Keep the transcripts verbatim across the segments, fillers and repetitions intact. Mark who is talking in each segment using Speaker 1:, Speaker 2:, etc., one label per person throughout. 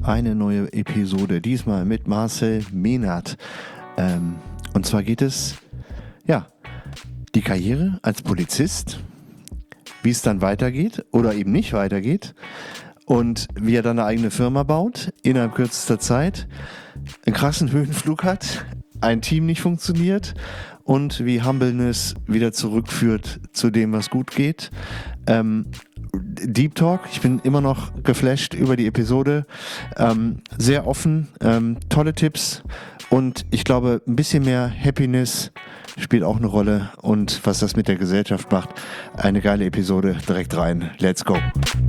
Speaker 1: eine neue Episode, diesmal mit Marcel Mehnert. Ähm, und zwar geht es, ja, die Karriere als Polizist, wie es dann weitergeht oder eben nicht weitergeht und wie er dann eine eigene Firma baut, innerhalb kürzester Zeit, einen krassen Höhenflug hat, ein Team nicht funktioniert und wie Humbleness wieder zurückführt zu dem, was gut geht. Ähm, Deep Talk, ich bin immer noch geflasht über die Episode, ähm, sehr offen, ähm, tolle Tipps und ich glaube, ein bisschen mehr Happiness spielt auch eine Rolle und was das mit der Gesellschaft macht, eine geile Episode, direkt rein, let's go.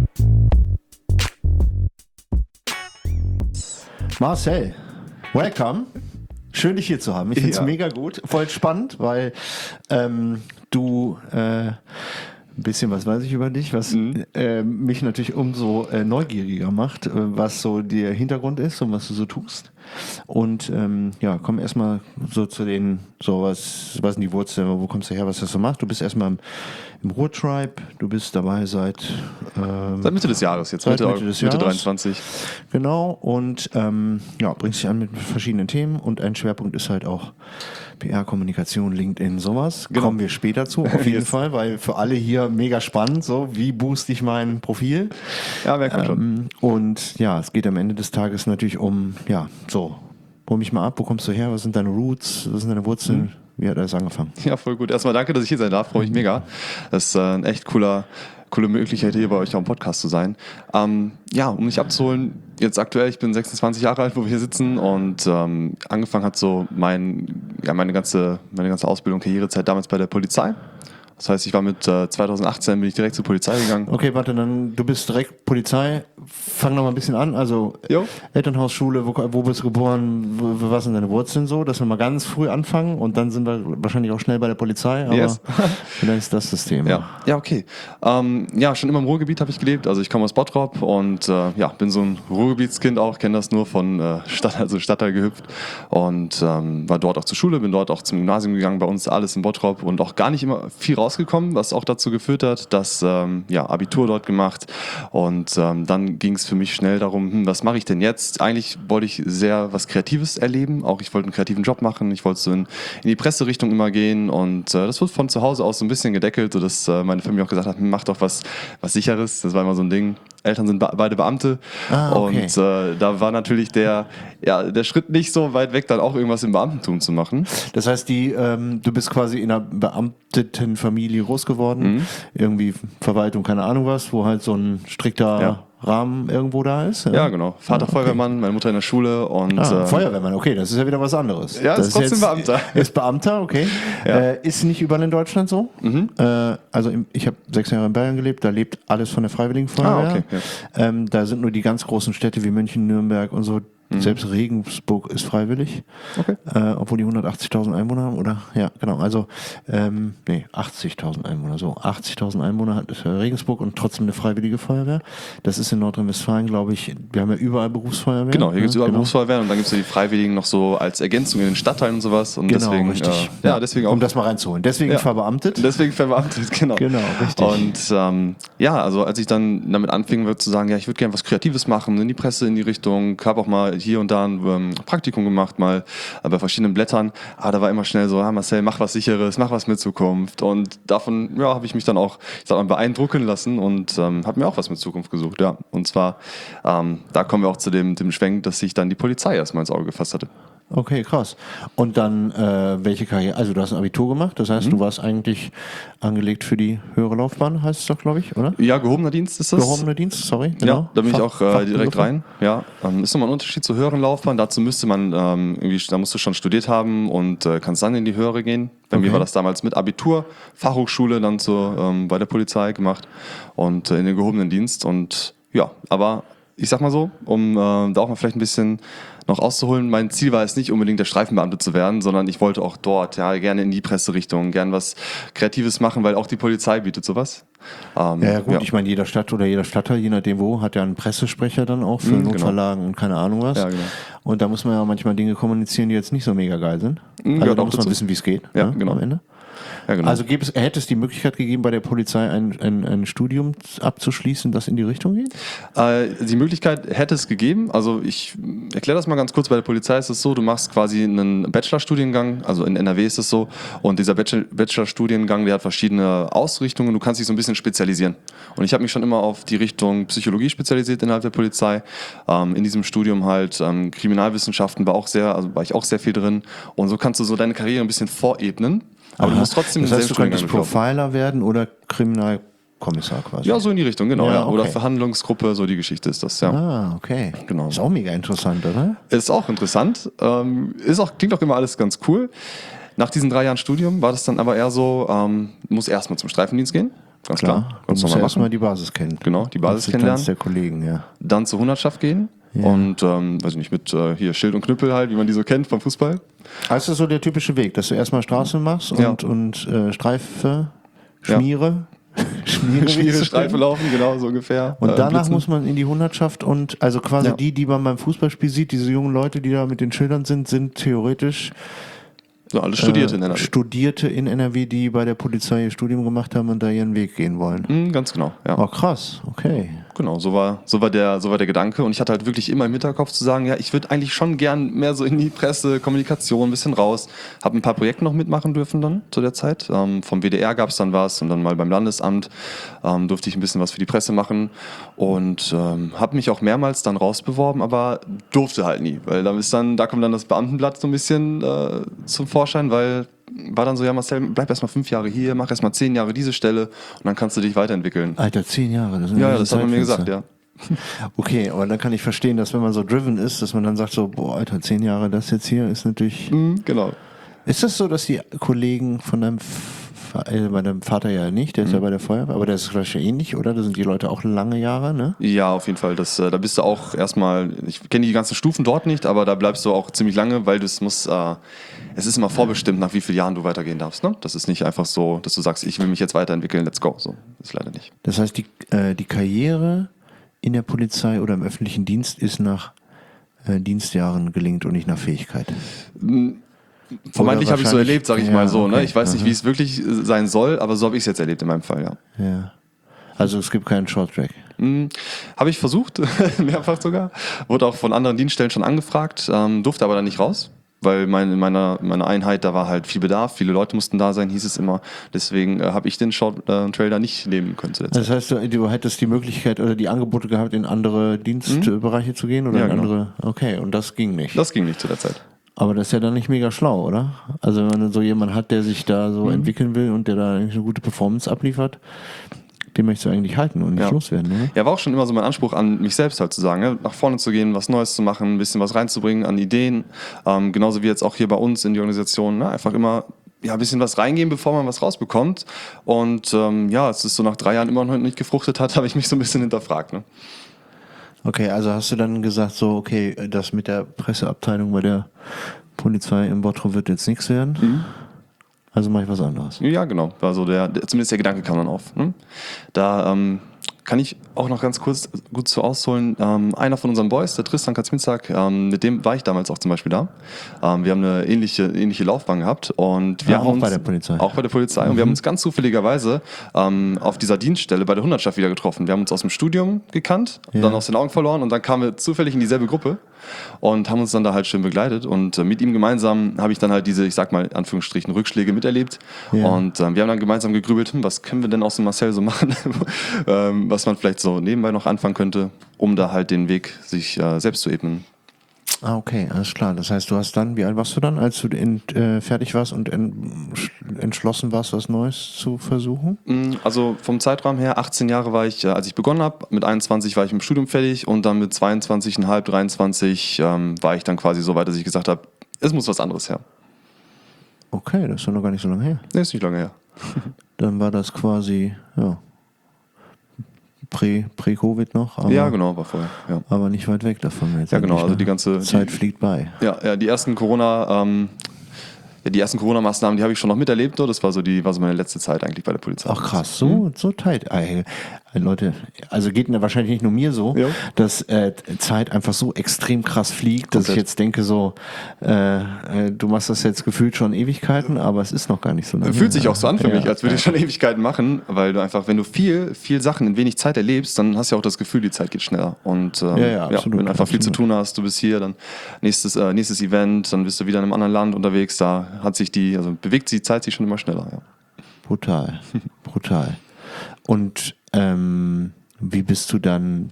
Speaker 1: Marcel, welcome. Schön, dich hier zu haben. Ich finde es ja. mega gut, voll spannend, weil ähm, du äh, ein bisschen was weiß ich über dich, was mhm. äh, mich natürlich umso äh, neugieriger macht, äh, was so der Hintergrund ist und was du so tust. Und ähm, ja, komm erstmal so zu den, so was, was sind die Wurzeln, wo kommst du her, was hast du gemacht? Du bist erstmal im, im Ruhr-Tribe, du bist dabei seit ähm,
Speaker 2: seit Mitte des Jahres, jetzt Mitte, Mitte, des Mitte Jahres. dreiundzwanzig.
Speaker 1: Genau, und ähm, ja, bringst dich an mit verschiedenen Themen und ein Schwerpunkt ist halt auch P R, Kommunikation, LinkedIn, sowas. Genau. Kommen wir später zu, auf jeden yes. Fall, weil für alle hier mega spannend, so wie booste ich mein Profil.
Speaker 2: Ja, merkt man
Speaker 1: ähm, schon. Und ja, es geht am Ende des Tages natürlich um, ja, so, hol mich mal ab, wo kommst du her, was sind deine Roots, was sind deine Wurzeln? Mhm. Wie hat das angefangen?
Speaker 2: Ja, voll gut. Erstmal danke, dass ich hier sein darf, freue mich mega. Das ist äh, ein echt cooler coole Möglichkeit, hier bei euch am Podcast zu sein. Ähm, ja, um mich abzuholen, jetzt aktuell, ich bin sechsundzwanzig Jahre alt, wo wir hier sitzen und ähm, angefangen hat so mein, ja, meine ganze, meine ganze Ausbildung, Karrierezeit damals bei der Polizei. Das heißt, ich war mit äh, zweitausendachtzehn bin ich direkt zur Polizei gegangen.
Speaker 1: Okay, warte, dann du bist direkt Polizei. Fang noch mal ein bisschen an. Also jo. Elternhaus, Schule, wo, wo bist du geboren? Wo, was sind deine Wurzeln so? Dass wir mal ganz früh anfangen und dann sind wir wahrscheinlich auch schnell bei der Polizei. Aber yes. vielleicht ist das das Thema.
Speaker 2: Ja, ja okay. Ähm, ja, schon immer im Ruhrgebiet habe ich gelebt. Also ich komme aus Bottrop und äh, ja, bin so ein Ruhrgebietskind auch. Kenne das nur von äh, Stadt, also Stadtteil gehüpft und ähm, war dort auch zur Schule, bin dort auch zum Gymnasium gegangen. Bei uns alles in Bottrop und auch gar nicht immer viel rausgekommen, was auch dazu geführt hat, dass ähm, ja, Abitur dort gemacht und ähm, dann ging es für mich schnell darum, hm, was mache ich denn jetzt? Eigentlich wollte ich sehr was Kreatives erleben, auch ich wollte einen kreativen Job machen, ich wollte so in, in die Presserichtung immer gehen und äh, das wird von zu Hause aus so ein bisschen gedeckelt, sodass äh, meine Familie auch gesagt hat, hm, mach doch was, was Sicheres, das war immer so ein Ding. Eltern sind be- beide Beamte ah, okay. und äh, da war natürlich der, ja, der Schritt nicht so weit weg, dann auch irgendwas im Beamtentum zu machen.
Speaker 1: Das heißt, die, ähm, du bist quasi in einer beamteten Familie groß geworden, mhm. irgendwie Verwaltung, keine Ahnung was, wo halt so ein strikter ja. Rahmen irgendwo da ist? Ja,
Speaker 2: ja genau. Vater ah, okay. Feuerwehrmann, meine Mutter in der Schule und...
Speaker 1: Ah, äh, Feuerwehrmann, okay, das ist ja wieder was anderes.
Speaker 2: Ja,
Speaker 1: das
Speaker 2: ist trotzdem
Speaker 1: jetzt,
Speaker 2: Beamter.
Speaker 1: Ist Beamter, okay. Ja. Äh, ist nicht überall in Deutschland so. Mhm. Äh, also im, ich habe sechs Jahre in Bayern gelebt, da lebt alles von der Freiwilligen Feuerwehr. Ah, okay. Ja. Ähm, da sind nur die ganz großen Städte wie München, Nürnberg und so. Mhm. Selbst Regensburg ist freiwillig, okay. äh, obwohl die hundertachtzigtausend Einwohner haben, oder? Ja, genau, also, ähm, nee, achtzigtausend Einwohner, so, achtzigtausend Einwohner hat äh, Regensburg und trotzdem eine freiwillige Feuerwehr. Das ist in Nordrhein-Westfalen, glaube ich, wir haben ja überall Berufsfeuerwehr.
Speaker 2: Genau, hier gibt es überall
Speaker 1: genau.
Speaker 2: Berufsfeuerwehr und dann gibt es ja die Freiwilligen noch so als Ergänzung in den Stadtteilen und sowas. Und
Speaker 1: genau,
Speaker 2: deswegen,
Speaker 1: richtig.
Speaker 2: Äh, ja, deswegen auch,
Speaker 1: um das mal reinzuholen. Deswegen ja. verbeamtet.
Speaker 2: Deswegen verbeamtet, genau.
Speaker 1: Genau, richtig.
Speaker 2: Und ähm, ja, also als ich dann damit anfing, zu sagen, ja, ich würde gerne was Kreatives machen, in die Presse, in die Richtung, habe auch mal hier und da ein Praktikum gemacht, mal bei verschiedenen Blättern, aber da war immer schnell so, ah, Marcel, mach was Sicheres, mach was mit Zukunft und davon ja, habe ich mich dann auch, ich sag mal, beeindrucken lassen und ähm, habe mir auch was mit Zukunft gesucht, ja, und zwar, ähm, da kommen wir auch zu dem, dem Schwenk, dass ich dann die Polizei erstmal ins Auge gefasst hatte.
Speaker 1: Okay, krass. Und dann, äh, welche Karriere, also du hast ein Abitur gemacht, das heißt, mhm. du warst eigentlich angelegt für die höhere Laufbahn, heißt es doch, glaube ich, oder?
Speaker 2: Ja, gehobener Dienst ist das.
Speaker 1: Gehobener Dienst, sorry. Genau.
Speaker 2: Ja, da bin Fach, ich auch äh, direkt rein. Ja, ähm, ist nochmal ein Unterschied zur höheren Laufbahn. Dazu müsste man, ähm, irgendwie, da musst du schon studiert haben und äh, kannst dann in die höhere gehen. Bei okay. mir war das damals mit Abitur, Fachhochschule dann zur, ähm, bei der Polizei gemacht und äh, in den gehobenen Dienst. Und ja, aber ich sag mal so, um äh, da auch mal vielleicht ein bisschen noch auszuholen, mein Ziel war es nicht unbedingt der Streifenbeamte zu werden, sondern ich wollte auch dort ja gerne in die Presserichtung, gern was Kreatives machen, weil auch die Polizei bietet sowas. Ähm,
Speaker 1: ja, ja gut,
Speaker 2: ja.
Speaker 1: ich meine, jeder Stadt oder jeder Stadtteil, je nachdem wo, hat ja einen Pressesprecher dann auch für mhm, Notverlagen genau. und keine Ahnung was.
Speaker 2: Ja, genau.
Speaker 1: Und da muss man ja manchmal Dinge kommunizieren, die jetzt nicht so mega geil sind.
Speaker 2: Mhm,
Speaker 1: also
Speaker 2: ja,
Speaker 1: da muss man
Speaker 2: dazu.
Speaker 1: wissen, wie es geht
Speaker 2: ja,
Speaker 1: ne,
Speaker 2: genau.
Speaker 1: am Ende.
Speaker 2: Ja, genau.
Speaker 1: Also gäbe es, hätte es die Möglichkeit gegeben, bei der Polizei ein, ein, ein Studium abzuschließen, das in die Richtung geht?
Speaker 2: Äh, die Möglichkeit hätte es gegeben. Also ich erkläre das mal ganz kurz. Bei der Polizei ist es so, du machst quasi einen Bachelorstudiengang, also in N R W ist es so, und dieser Bachelor- Bachelorstudiengang, der hat verschiedene Ausrichtungen. Du kannst dich so ein bisschen spezialisieren. Und ich habe mich schon immer auf die Richtung Psychologie spezialisiert innerhalb der Polizei. Ähm, in diesem Studium halt ähm, Kriminalwissenschaften war auch sehr, also war ich auch sehr viel drin. Und so kannst du so deine Karriere ein bisschen vorebnen. Aber
Speaker 1: Aha.
Speaker 2: du musst trotzdem
Speaker 1: das
Speaker 2: einen
Speaker 1: heißt, du
Speaker 2: Studiengang
Speaker 1: könntest
Speaker 2: durchlaufen.
Speaker 1: Profiler werden oder Kriminalkommissar quasi.
Speaker 2: Ja, so in die Richtung, genau.
Speaker 1: Ja,
Speaker 2: Ja, Oder
Speaker 1: okay.
Speaker 2: Verhandlungsgruppe, so die Geschichte ist das, ja.
Speaker 1: Ah, okay.
Speaker 2: Genau.
Speaker 1: Ist auch mega interessant, oder?
Speaker 2: Ist auch interessant. Ähm, ist auch, klingt auch immer alles ganz cool. Nach diesen drei Jahren Studium war das dann aber eher so, ähm, muss erstmal zum Streifendienst gehen. Ganz klar.
Speaker 1: Klar. Du
Speaker 2: Ganz
Speaker 1: musst
Speaker 2: normal
Speaker 1: ja erstmal
Speaker 2: machen.
Speaker 1: die Basis kennen.
Speaker 2: Genau, die Basis
Speaker 1: Akzeptanz
Speaker 2: kennenlernen.
Speaker 1: der Kollegen, ja.
Speaker 2: Dann zur Hundertschaft gehen.
Speaker 1: Ja.
Speaker 2: Und, ähm, weiß ich nicht, mit äh, hier Schild und Knüppel halt, wie man die so kennt vom Fußball.
Speaker 1: Also das ist so der typische Weg, dass du erstmal Straßen machst und,
Speaker 2: Ja.
Speaker 1: und äh, Streife,
Speaker 2: Ja.
Speaker 1: Schmiere. Schmiere,
Speaker 2: Schwierige Streife laufen, genau, so ungefähr.
Speaker 1: Und
Speaker 2: Äh,
Speaker 1: danach
Speaker 2: blitzen.
Speaker 1: muss man in die Hundertschaft und also quasi
Speaker 2: Ja.
Speaker 1: die, die man beim Fußballspiel sieht, diese jungen Leute, die da mit den Schildern sind, sind theoretisch
Speaker 2: Ja, alles studiert
Speaker 1: äh,
Speaker 2: in N R W.
Speaker 1: Studierte in N R W, die bei der Polizei ihr Studium gemacht haben und da ihren Weg gehen wollen.
Speaker 2: Mhm, ganz genau, ja.
Speaker 1: Oh krass, okay.
Speaker 2: Genau, so war, so, war der, so war der Gedanke. Und ich hatte halt wirklich immer im Hinterkopf zu sagen, ja, ich würde eigentlich schon gern mehr so in die Presse, Kommunikation, ein bisschen raus. Habe ein paar Projekte noch mitmachen dürfen dann zu der Zeit. Ähm, vom W D R gab es dann was und dann mal beim Landesamt ähm, durfte ich ein bisschen was für die Presse machen. Und ähm, habe mich auch mehrmals dann rausbeworben, aber durfte halt nie. Weil da, ist dann, da kommt dann das Beamtenblatt so ein bisschen äh, zum Vorschein, weil war dann so, ja Marcel, bleib erst mal fünf Jahre hier, mach erst mal zehn Jahre diese Stelle und dann kannst du dich weiterentwickeln.
Speaker 1: Alter, zehn Jahre. Das sind
Speaker 2: Ja, ja,
Speaker 1: riesen
Speaker 2: das hat man mir
Speaker 1: Zeitfenster.
Speaker 2: gesagt, ja.
Speaker 1: Okay, aber dann kann ich verstehen, dass wenn man so driven ist, dass man dann sagt so, boah, Alter, zehn Jahre, das jetzt hier ist natürlich...
Speaker 2: Mhm, genau.
Speaker 1: Ist das so, dass die Kollegen von deinem, F- äh, bei deinem Vater ja nicht, der ist ja bei der Feuerwehr, aber der ist vielleicht ja ähnlich, oder? Da sind die Leute auch lange Jahre, ne?
Speaker 2: Ja, auf jeden Fall. Das, äh, da bist du auch erstmal, ich kenne die ganzen Stufen dort nicht, aber da bleibst du auch ziemlich lange, weil das muss, äh, es ist immer vorbestimmt, nach wie vielen Jahren du weitergehen darfst. Ne? Das ist nicht einfach so, dass du sagst, ich will mich jetzt weiterentwickeln, let's go. So ist leider nicht.
Speaker 1: Das heißt, die, äh, die Karriere in der Polizei oder im öffentlichen Dienst ist nach äh, Dienstjahren gelingt und nicht nach Fähigkeit.
Speaker 2: Vermeintlich habe ich so
Speaker 1: wahrscheinlich-
Speaker 2: erlebt, sage ich
Speaker 1: ja,
Speaker 2: mal so. Ne?
Speaker 1: okay.
Speaker 2: Ich weiß nicht,
Speaker 1: Aha.
Speaker 2: wie es wirklich äh, sein soll, aber so habe ich es jetzt erlebt in meinem Fall, ja.
Speaker 1: Ja. Also es gibt keinen Shorttrack.
Speaker 2: Hm, habe ich versucht, mehrfach sogar. Wurde auch von anderen Dienststellen schon angefragt, ähm, durfte aber dann nicht raus. Weil mein, in meiner, meiner Einheit, da war halt viel Bedarf, viele Leute mussten da sein, hieß es immer. Deswegen äh, habe ich den Short äh, Trail da nicht nehmen können zu der Zeit.
Speaker 1: Das heißt, du, du hättest die Möglichkeit oder die Angebote gehabt, in andere Dienstbereiche zu gehen oder
Speaker 2: Ja,
Speaker 1: in
Speaker 2: genau.
Speaker 1: andere. Okay, und das ging nicht.
Speaker 2: Das ging nicht zu der Zeit.
Speaker 1: Aber das ist ja dann nicht mega schlau, oder? Also wenn man so jemanden hat, der sich da so
Speaker 2: Mhm.
Speaker 1: entwickeln will und der da eigentlich eine gute Performance abliefert, den möchtest du eigentlich halten und nicht
Speaker 2: Ja.
Speaker 1: loswerden, oder?
Speaker 2: Ja, war auch schon immer so mein Anspruch an mich selbst halt zu sagen, ne? Nach vorne zu gehen, was Neues zu machen, ein bisschen was reinzubringen an Ideen. Ähm, genauso wie jetzt auch hier bei uns in die Organisation, ne? Einfach immer ja, ein bisschen was reingehen, bevor man was rausbekommt. Und ähm, ja, als es so nach drei Jahren immer noch nicht gefruchtet hat, habe ich mich so ein bisschen hinterfragt. Ne?
Speaker 1: Okay, also hast du dann gesagt, so, okay, das mit der Presseabteilung bei der Polizei im Bottrop wird jetzt nichts werden.
Speaker 2: Mhm.
Speaker 1: Also mache ich was anderes.
Speaker 2: Ja, genau. Also der, der, zumindest der Gedanke kam dann auf. Ne? Da ähm, kann ich auch noch ganz kurz gut zu ausholen. Ähm, einer von unseren Boys, der Tristan Kaczminzak, ähm, mit dem war ich damals auch zum Beispiel da. Ähm, wir haben eine ähnliche, ähnliche Laufbahn gehabt. Und wir
Speaker 1: Ah,
Speaker 2: haben
Speaker 1: auch
Speaker 2: uns,
Speaker 1: bei der Polizei?
Speaker 2: Auch bei der Polizei. Und wir haben uns ganz zufälligerweise ähm, auf dieser Dienststelle bei der Hundertschaft wieder getroffen. Wir haben uns aus dem Studium gekannt,
Speaker 1: Ja.
Speaker 2: dann aus den Augen verloren und dann kamen wir zufällig in dieselbe Gruppe und haben uns dann da halt schön begleitet. Und äh, mit ihm gemeinsam habe ich dann halt diese, ich sag mal in Anführungsstrichen, Rückschläge miterlebt.
Speaker 1: Ja.
Speaker 2: Und ähm, wir haben dann gemeinsam gegrübelt, hm, was können wir denn aus dem Marcel so machen, ähm, was man vielleicht so nebenbei noch anfangen könnte, um da halt den Weg sich äh, selbst zu ebnen.
Speaker 1: Ah, okay, alles klar. Das heißt, du hast dann, wie alt warst du dann, als du in, äh, fertig warst und en, entschlossen warst, was Neues zu versuchen?
Speaker 2: Mm, Also vom Zeitraum her, achtzehn Jahre war ich, äh, als ich begonnen habe, mit einundzwanzig war ich im Studium fertig und dann mit zweiundzwanzig Komma fünf, dreiundzwanzig ähm, war ich dann quasi so weit, dass ich gesagt habe, es muss was anderes her.
Speaker 1: Okay, das ist doch noch gar nicht so lange her.
Speaker 2: Nee, ist nicht lange her.
Speaker 1: Dann war das quasi, ja, prä- prä-Covid noch, aber,
Speaker 2: Ja, genau, war vorher. Ja,
Speaker 1: aber nicht weit weg davon. Jetzt
Speaker 2: ja genau, also
Speaker 1: ne?
Speaker 2: die ganze...
Speaker 1: Zeit
Speaker 2: die,
Speaker 1: fliegt bei.
Speaker 2: Ja, ja, die ersten Corona, ähm, ja, die ersten Corona-Maßnahmen, die habe ich schon noch miterlebt. So. Das war so die, war so meine letzte Zeit eigentlich bei der Polizei.
Speaker 1: Ach krass, so, so tight. Ey, Leute, also geht mir wahrscheinlich nicht nur mir so,
Speaker 2: Ja.
Speaker 1: dass äh, Zeit einfach so extrem krass fliegt, dass ich
Speaker 2: Komplett.
Speaker 1: jetzt denke so, äh, äh, du machst das jetzt gefühlt schon Ewigkeiten, aber es ist noch gar nicht so lange.
Speaker 2: Fühlt sich auch so an für
Speaker 1: Ja,
Speaker 2: mich, als würde
Speaker 1: ja.
Speaker 2: ich schon Ewigkeiten machen, weil du einfach, wenn du viel, viel Sachen in wenig Zeit erlebst, dann hast du ja auch das Gefühl, die Zeit geht schneller. Und ähm,
Speaker 1: Ja, ja, absolut,
Speaker 2: wenn du einfach viel zu
Speaker 1: absolut.
Speaker 2: tun hast, du bist hier, dann nächstes, äh, nächstes Event, dann bist du wieder in einem anderen Land unterwegs, da hat sich die, also bewegt sich die Zeit sich schon immer schneller. Ja.
Speaker 1: Brutal, brutal. Und ähm, wie bist du dann,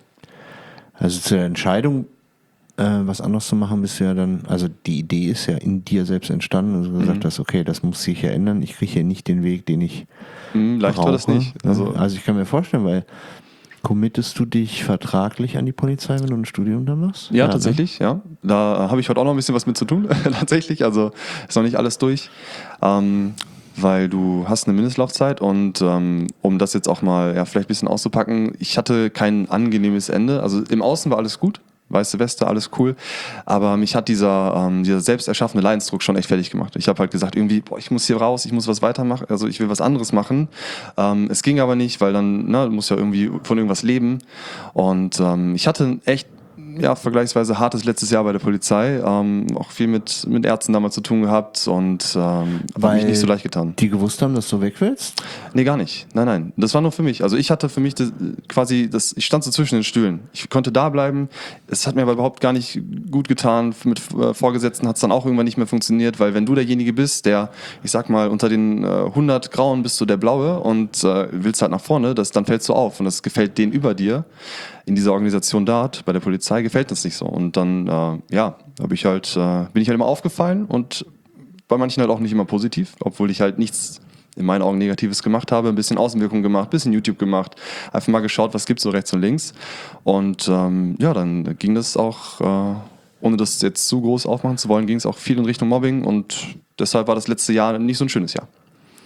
Speaker 1: also zu der Entscheidung, äh, was anderes zu machen, bist du ja dann, also die Idee ist ja in dir selbst entstanden, also du gesagt
Speaker 2: Mhm.
Speaker 1: hast, okay, das muss sich ja ändern, ich kriege hier nicht den Weg, den ich
Speaker 2: Hm, leicht war das
Speaker 1: brauche.
Speaker 2: nicht.
Speaker 1: Also,
Speaker 2: Also,
Speaker 1: also ich kann mir vorstellen, weil committest du dich vertraglich an die Polizei, wenn du ein Studium da machst?
Speaker 2: ja,
Speaker 1: ne?
Speaker 2: tatsächlich, ja. Da habe ich heute auch noch ein bisschen was mit zu tun, tatsächlich. Also ist noch nicht alles durch. Ähm, weil du hast eine Mindestlaufzeit und ähm, um das jetzt auch mal ja, vielleicht ein bisschen auszupacken, ich hatte kein angenehmes Ende. Also im Außen war alles gut, weiße Weste, alles cool, aber mich hat dieser, ähm, dieser selbst erschaffene Leidensdruck schon echt fertig gemacht. Ich habe halt gesagt, irgendwie, boah, ich muss hier raus, ich muss was weitermachen, also ich will was anderes machen. Ähm, es ging aber nicht, weil dann, na, du musst ja irgendwie von irgendwas leben und ähm, ich hatte echt ja, vergleichsweise hartes letztes Jahr bei der Polizei. Ähm, auch viel mit, mit Ärzten damals zu tun gehabt und ähm, hat mich nicht so leicht getan.
Speaker 1: Die gewusst haben, dass du weg willst?
Speaker 2: Nee, gar nicht. Nein, nein. Das war nur für mich. Also ich hatte für mich das, quasi, das, ich stand so zwischen den Stühlen. Ich konnte da bleiben. Es hat mir aber überhaupt gar nicht gut getan. Mit äh, Vorgesetzten hat es dann auch irgendwann nicht mehr funktioniert, weil wenn du derjenige bist, der, ich sag mal, unter den äh, hundert Grauen bist du der Blaue und äh, willst halt nach vorne, das, dann fällst du auf und das gefällt denen über dir. In dieser Organisation dort, bei der Polizei, gefällt das nicht so. Und dann, äh, ja, hab ich halt, äh, bin ich halt immer aufgefallen und bei manchen halt auch nicht immer positiv, obwohl ich halt nichts in meinen Augen Negatives gemacht habe, ein bisschen Außenwirkung gemacht, ein bisschen YouTube gemacht, einfach mal geschaut, was gibt's so rechts und links. Und ähm, ja, dann ging das auch, äh, ohne das jetzt zu groß aufmachen zu wollen, ging es auch viel in Richtung Mobbing und deshalb war das letzte Jahr nicht so ein schönes Jahr.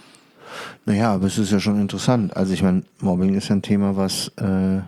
Speaker 1: Naja, aber es ist ja schon interessant. Also ich meine, Mobbing ist ja ein Thema, was, äh,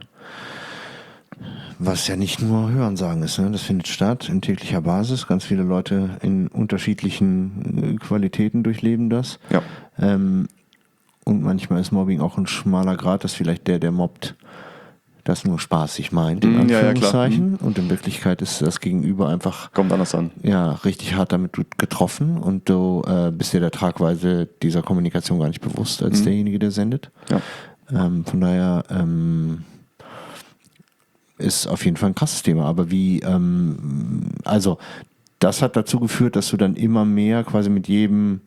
Speaker 1: was ja nicht nur Hörensagen ist. Ne? Das findet statt in täglicher Basis. Ganz viele Leute in unterschiedlichen äh, Qualitäten durchleben das.
Speaker 2: Ja.
Speaker 1: Ähm, und manchmal ist Mobbing auch ein schmaler Grad, dass vielleicht der, der mobbt, das nur spaßig meint, in
Speaker 2: Mm, ja, ja, klar.
Speaker 1: Anführungszeichen. Und in Wirklichkeit ist das Gegenüber einfach
Speaker 2: Kommt anders an.
Speaker 1: ja, richtig hart damit getroffen und du äh, bist dir der Tragweite dieser Kommunikation gar nicht bewusst als
Speaker 2: Mhm.
Speaker 1: derjenige, der sendet.
Speaker 2: Ja.
Speaker 1: Ähm, von daher ähm, ist auf jeden Fall ein krasses Thema. Aber wie, ähm, also das hat dazu geführt, dass du dann immer mehr quasi mit jedem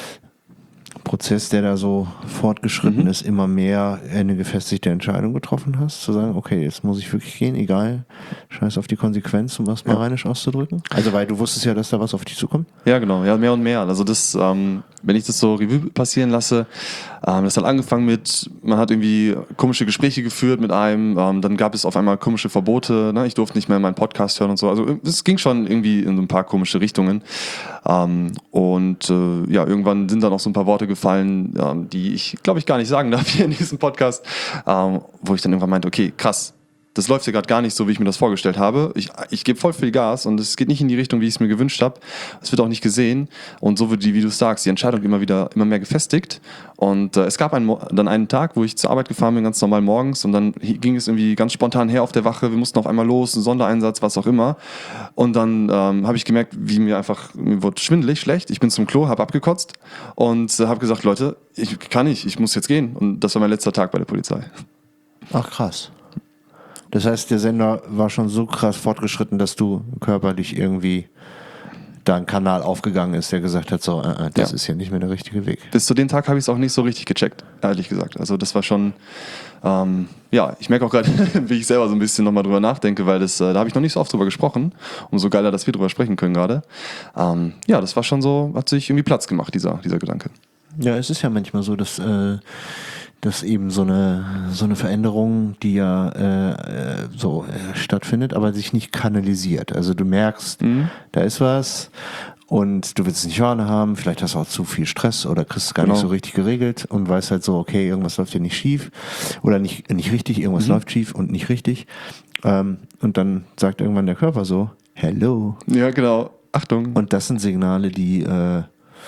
Speaker 1: Prozess, der da so fortgeschritten
Speaker 2: Mhm.
Speaker 1: ist, immer mehr eine gefestigte Entscheidung getroffen hast, zu sagen, okay, jetzt muss ich wirklich gehen, egal, scheiß auf die Konsequenz, um was mal
Speaker 2: Ja.
Speaker 1: rheinisch auszudrücken. Also weil du wusstest ja, dass da was auf dich zukommt.
Speaker 2: Ja, genau, ja, mehr und mehr. Also das, ähm, wenn ich das so Revue passieren lasse, ähm, das hat angefangen mit, man hat irgendwie komische Gespräche geführt mit einem, ähm, dann gab es auf einmal komische Verbote, ne? Ich durfte nicht mehr meinen Podcast hören und so. Also es ging schon irgendwie in so ein paar komische Richtungen. Ähm, und äh, ja, irgendwann sind dann auch so ein paar Worte gefallen, ähm, die ich, glaube ich, gar nicht sagen darf hier in diesem Podcast, ähm, wo ich dann irgendwann meinte, okay, krass. Das läuft ja gerade gar nicht so, wie ich mir das vorgestellt habe. Ich, ich gebe voll viel Gas und es geht nicht in die Richtung, wie ich es mir gewünscht habe. Es wird auch nicht gesehen. Und so wird die, wie du sagst, die Entscheidung immer wieder immer mehr gefestigt. Und äh, es gab einen, dann einen Tag, wo ich zur Arbeit gefahren bin, ganz normal morgens. Und dann ging es irgendwie ganz spontan her auf der Wache. Wir mussten auf einmal los, ein Sondereinsatz, was auch immer. Und dann ähm, habe ich gemerkt, wie mir einfach, mir wurde schwindelig, schlecht. Ich bin zum Klo, habe abgekotzt und äh, habe gesagt, Leute, ich kann nicht, ich muss jetzt gehen. Und das war mein letzter Tag bei der Polizei.
Speaker 1: Ach krass. Das heißt, der Sender war schon so krass fortgeschritten, dass du körperlich irgendwie da ein Kanal aufgegangen ist, der gesagt hat, so, äh, das
Speaker 2: Ja.
Speaker 1: ist hier nicht mehr der richtige Weg.
Speaker 2: Bis zu dem Tag habe ich es auch nicht so richtig gecheckt, ehrlich gesagt. Also das war schon, ähm, ja, ich merke auch gerade, wie ich selber so ein bisschen nochmal drüber nachdenke, weil das, äh, da habe ich noch nicht so oft drüber gesprochen. Umso geiler, dass wir drüber sprechen können gerade. Ähm, ja, das war schon so, hat sich irgendwie Platz gemacht, dieser, dieser Gedanke.
Speaker 1: Ja, es ist ja manchmal so, dass, äh, dass eben so eine, so eine Veränderung, die ja äh, äh, so äh, stattfindet, aber sich nicht kanalisiert. Also du merkst,
Speaker 2: Mhm.
Speaker 1: da ist was und du willst es nicht wahrhaben, vielleicht hast du auch zu viel Stress oder kriegst es gar
Speaker 2: Genau.
Speaker 1: nicht so richtig geregelt und weißt halt so, okay, irgendwas läuft hier nicht schief oder nicht, nicht richtig, irgendwas
Speaker 2: Mhm.
Speaker 1: läuft schief und nicht richtig. Ähm, und dann sagt irgendwann der Körper so, hello.
Speaker 2: Ja, genau. Achtung.
Speaker 1: Und das sind Signale, die, äh,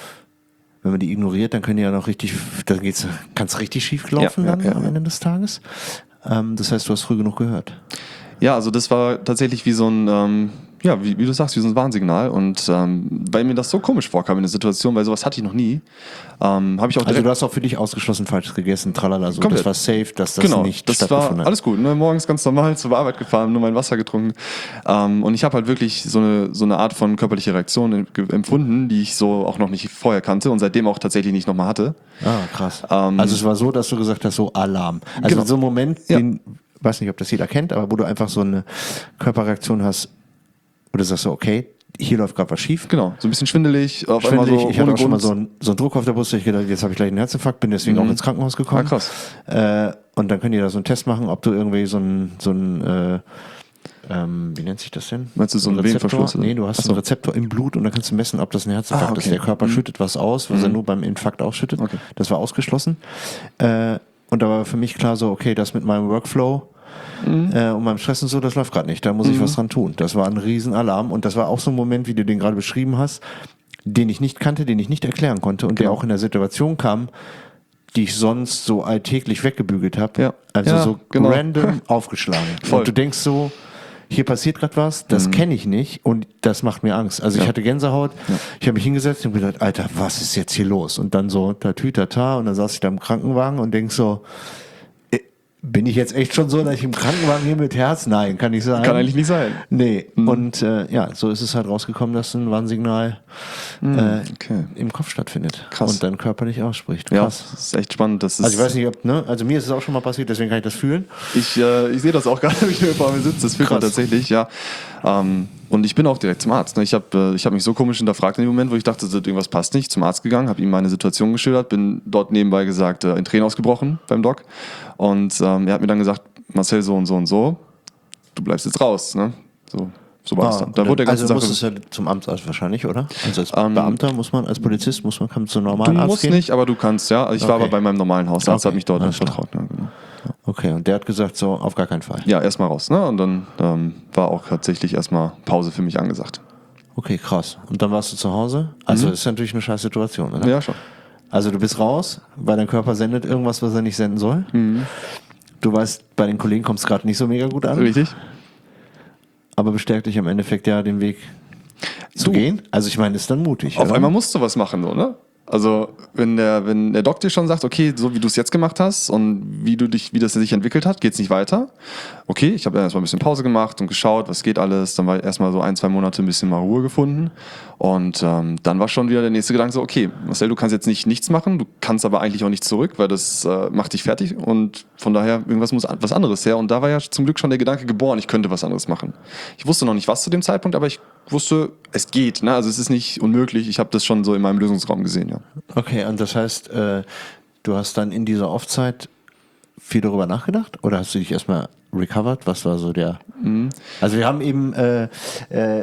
Speaker 1: wenn man die ignoriert, dann können die ja noch richtig, dann geht's, kann es richtig schief laufen
Speaker 2: Ja, ja,
Speaker 1: dann
Speaker 2: ja,
Speaker 1: am
Speaker 2: ja.
Speaker 1: Ende des Tages. Ähm, das heißt, du hast früh genug gehört.
Speaker 2: Ja, also das war tatsächlich wie so ein, ähm, ja, wie, wie du sagst, wie so ein Warnsignal. Und ähm, weil mir das so komisch vorkam in der Situation, weil sowas hatte ich noch nie, ähm, habe ich auch direkt...
Speaker 1: Also du hast auch für dich ausgeschlossen falsch gegessen, tralala, so.
Speaker 2: Komplett.
Speaker 1: Das war safe, dass das
Speaker 2: genau,
Speaker 1: nicht
Speaker 2: das
Speaker 1: stattgefunden
Speaker 2: war
Speaker 1: hat.
Speaker 2: alles gut. Ne? Morgens ganz normal zur Arbeit gefahren, nur mein Wasser getrunken. Ähm, und ich habe halt wirklich so eine, so eine Art von körperlicher Reaktion ge- empfunden, die ich so auch noch nicht vorher kannte und seitdem auch tatsächlich nicht nochmal hatte.
Speaker 1: Ah, krass.
Speaker 2: Ähm,
Speaker 1: also es war so, dass du gesagt hast, so Alarm. Also
Speaker 2: Genau.
Speaker 1: so ein Moment,
Speaker 2: Ja.
Speaker 1: den, weiß nicht, ob das jeder kennt, aber wo du einfach so eine Körperreaktion hast, wo du sagst so, okay, hier läuft gerade was schief.
Speaker 2: Genau, so ein bisschen schwindelig, auf
Speaker 1: Schwindelig,
Speaker 2: einmal so
Speaker 1: ich hatte
Speaker 2: ohne
Speaker 1: auch schon mal
Speaker 2: Grund.
Speaker 1: so einen, so einen Druck auf der Brust, ich gedacht, jetzt habe ich gleich einen Herzinfarkt, bin deswegen
Speaker 2: Mhm.
Speaker 1: auch ins Krankenhaus gekommen.
Speaker 2: Ah, krass.
Speaker 1: Äh, und dann können die da so einen Test machen, ob du irgendwie so einen, so einen äh, ähm, wie nennt sich das denn?
Speaker 2: Meinst du so einen
Speaker 1: Rezeptor?
Speaker 2: Venenverschluss, oder?
Speaker 1: Nee, du hast
Speaker 2: Ach so.
Speaker 1: einen Rezeptor im Blut und dann kannst du messen, ob das ein Herzinfarkt
Speaker 2: Ah, okay.
Speaker 1: ist. Der Körper
Speaker 2: Mhm.
Speaker 1: schüttet was aus, was er nur beim Infarkt ausschüttet.
Speaker 2: Okay.
Speaker 1: Das war ausgeschlossen. Äh, und da war für mich klar so, okay, das mit meinem Workflow äh, und meinem Stress und so, das läuft gerade nicht. Da muss ich was dran tun. Das war ein Riesenalarm und das war auch so ein Moment, wie du den gerade beschrieben hast, den ich nicht kannte, den ich nicht erklären konnte und der auch in der Situation kam, die ich sonst so alltäglich weggebügelt habe.
Speaker 2: Ja.
Speaker 1: Also
Speaker 2: Ja,
Speaker 1: so
Speaker 2: genau.
Speaker 1: random aufgeschlagen.
Speaker 2: Voll.
Speaker 1: Und du denkst so, hier passiert gerade was, das kenne ich nicht und das macht mir Angst. Also ich
Speaker 2: Ja.
Speaker 1: hatte Gänsehaut, ich habe mich hingesetzt und gedacht, Alter, was ist jetzt hier los? Und dann so tatütata und dann saß ich da im Krankenwagen und denk so, äh, bin ich jetzt echt schon so, dass ich im Krankenwagen hier mit Herz? Nein, kann nicht sein.
Speaker 2: Kann eigentlich nicht sein.
Speaker 1: Nee, und äh, ja, so ist es halt rausgekommen, dass ein Warnsignal äh,
Speaker 2: okay.
Speaker 1: im Kopf stattfindet
Speaker 2: Krass.
Speaker 1: und dann körperlich ausspricht.
Speaker 2: Ja,
Speaker 1: Krass.
Speaker 2: das ist echt spannend. Das ist,
Speaker 1: Also ich weiß nicht, ob, ne, also mir ist es auch schon mal passiert, deswegen kann ich das fühlen.
Speaker 2: Ich, äh, ich sehe das auch gerade, wie ich hier vor mir sitze. Das fühlt man
Speaker 1: Krass.
Speaker 2: tatsächlich, ja. Ähm, und ich bin auch direkt zum Arzt. Ne? Ich habe äh, ich hab mich so komisch hinterfragt in dem Moment, wo ich dachte, irgendwas passt nicht. Zum Arzt gegangen, habe ihm meine Situation geschildert, bin dort nebenbei gesagt, äh, in Tränen ausgebrochen beim Doc. Und ähm, er hat mir dann gesagt, Marcel, so und so und so, du bleibst jetzt raus. Ne? So, so war es dann. Da wurde der ganze
Speaker 1: also
Speaker 2: Sache.
Speaker 1: muss es ja zum Amtsarzt wahrscheinlich, oder? Also als
Speaker 2: Ähm,
Speaker 1: Beamter muss man, als Polizist muss man, kann man zum
Speaker 2: Du
Speaker 1: normalen Arzt
Speaker 2: musst
Speaker 1: gehen?
Speaker 2: nicht, aber du kannst, ja. Ich war
Speaker 1: Okay.
Speaker 2: aber bei meinem normalen Hausarzt,
Speaker 1: Okay,
Speaker 2: hat mich dort
Speaker 1: alles klar.
Speaker 2: vertraut. Ja, genau.
Speaker 1: Okay, und der hat gesagt so, auf gar keinen Fall.
Speaker 2: Ja, erstmal raus. Ne? Und dann ähm, war auch tatsächlich erstmal Pause für mich angesagt.
Speaker 1: Okay, krass. Und dann warst du zu Hause? Also das ist natürlich eine scheiß Situation, oder?
Speaker 2: Ja, schon.
Speaker 1: Also du bist raus, weil dein Körper sendet irgendwas, was er nicht senden soll. Du weißt, bei den Kollegen kommt es gerade nicht so mega gut an,
Speaker 2: Richtig?
Speaker 1: aber bestärkt dich am Endeffekt ja, den Weg zu
Speaker 2: Du.
Speaker 1: gehen. Also ich meine, ist dann mutig.
Speaker 2: Auf
Speaker 1: oder?
Speaker 2: einmal musst du was machen, so, ne? Also, wenn der, wenn der Doc dir schon sagt, okay, so wie du es jetzt gemacht hast und wie du dich, wie das sich entwickelt hat, geht es nicht weiter. Okay, ich habe dann erstmal ein bisschen Pause gemacht und geschaut, was geht alles. Dann war erstmal so ein, zwei Monate ein bisschen mal Ruhe gefunden. Und ähm, dann war schon wieder der nächste Gedanke so, okay, Marcel, du kannst jetzt nicht nichts machen, du kannst aber eigentlich auch nicht zurück, weil das äh, macht dich fertig und von daher, irgendwas muss was anderes her. Und da war ja zum Glück schon der Gedanke geboren, ich könnte was anderes machen. Ich wusste noch nicht was zu dem Zeitpunkt, aber ich wusste, es geht. Ne? Also es ist nicht unmöglich. Ich habe das schon so in meinem Lösungsraum gesehen, ja.
Speaker 1: Okay, und das heißt, äh, du hast dann in dieser Off-Zeit viel darüber nachgedacht oder hast du dich erstmal recovered? Was war so der... Also wir haben eben äh, äh,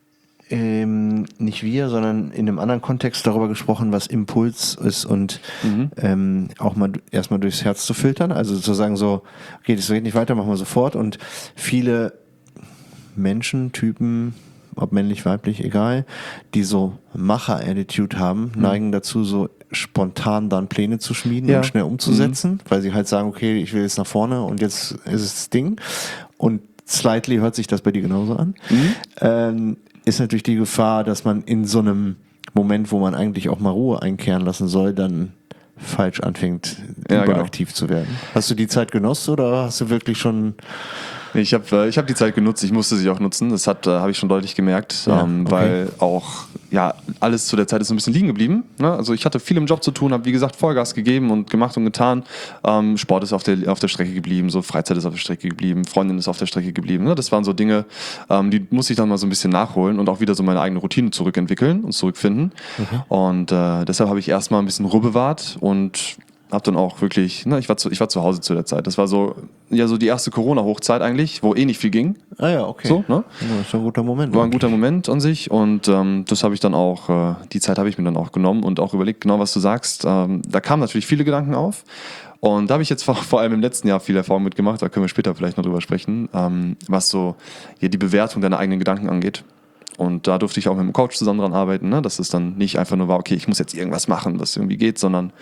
Speaker 1: ähm, nicht wir, sondern in einem anderen Kontext darüber gesprochen, was Impuls ist und ähm, auch mal erstmal durchs Herz zu filtern. Also zu sagen so, okay, das geht nicht weiter, machen wir sofort. Und viele Menschen, Typen, ob männlich, weiblich, egal, die so Macher-Attitude haben, neigen dazu, so spontan dann Pläne zu schmieden
Speaker 2: Ja.
Speaker 1: und schnell umzusetzen, weil sie halt sagen, okay, ich will jetzt nach vorne und jetzt ist es das Ding. Und slightly hört sich das bei dir genauso an. Ähm, ist natürlich die Gefahr, dass man in so einem Moment, wo man eigentlich auch mal Ruhe einkehren lassen soll, dann falsch anfängt,
Speaker 2: Ja,
Speaker 1: überaktiv zu werden. Hast du die Zeit genossen oder hast du wirklich schon...
Speaker 2: Ich habe äh, ich hab die Zeit genutzt, ich musste sie auch nutzen, das hat, äh, habe ich schon deutlich gemerkt,
Speaker 1: Ja,
Speaker 2: ähm,
Speaker 1: okay.
Speaker 2: weil auch ja, alles zu der Zeit ist so ein bisschen liegen geblieben. Ne? Also ich hatte viel im Job zu tun, habe wie gesagt Vollgas gegeben und gemacht und getan. Ähm, Sport ist auf der, auf der Strecke geblieben, so Freizeit ist auf der Strecke geblieben, Freundin ist auf der Strecke geblieben. Ne? Das waren so Dinge, ähm, die musste ich dann mal so ein bisschen nachholen und auch wieder so meine eigene Routine zurückentwickeln und zurückfinden. Und äh, deshalb habe ich erstmal ein bisschen Ruhe bewahrt und habe dann auch wirklich, ne, ich war, zu, ich war zu Hause zu der Zeit. Das war so, ja, so die erste Corona-Hochzeit eigentlich, wo eh nicht viel ging.
Speaker 1: Ah ja, okay.
Speaker 2: So, ne?
Speaker 1: Ja, das ist ein guter Moment.
Speaker 2: War ein guter Moment an sich und ähm, das habe ich dann auch, äh, die Zeit habe ich mir dann auch genommen und auch überlegt, genau was du sagst. Ähm, da kamen natürlich viele Gedanken auf und da habe ich jetzt vor, vor allem im letzten Jahr viel Erfahrung mitgemacht, da können wir später vielleicht noch drüber sprechen, ähm, was so ja, die Bewertung deiner eigenen Gedanken angeht. Und da durfte ich auch mit dem Coach zusammen dran arbeiten, ne? Dass es dann nicht einfach nur war, okay, ich muss jetzt irgendwas machen, was irgendwie geht, sondern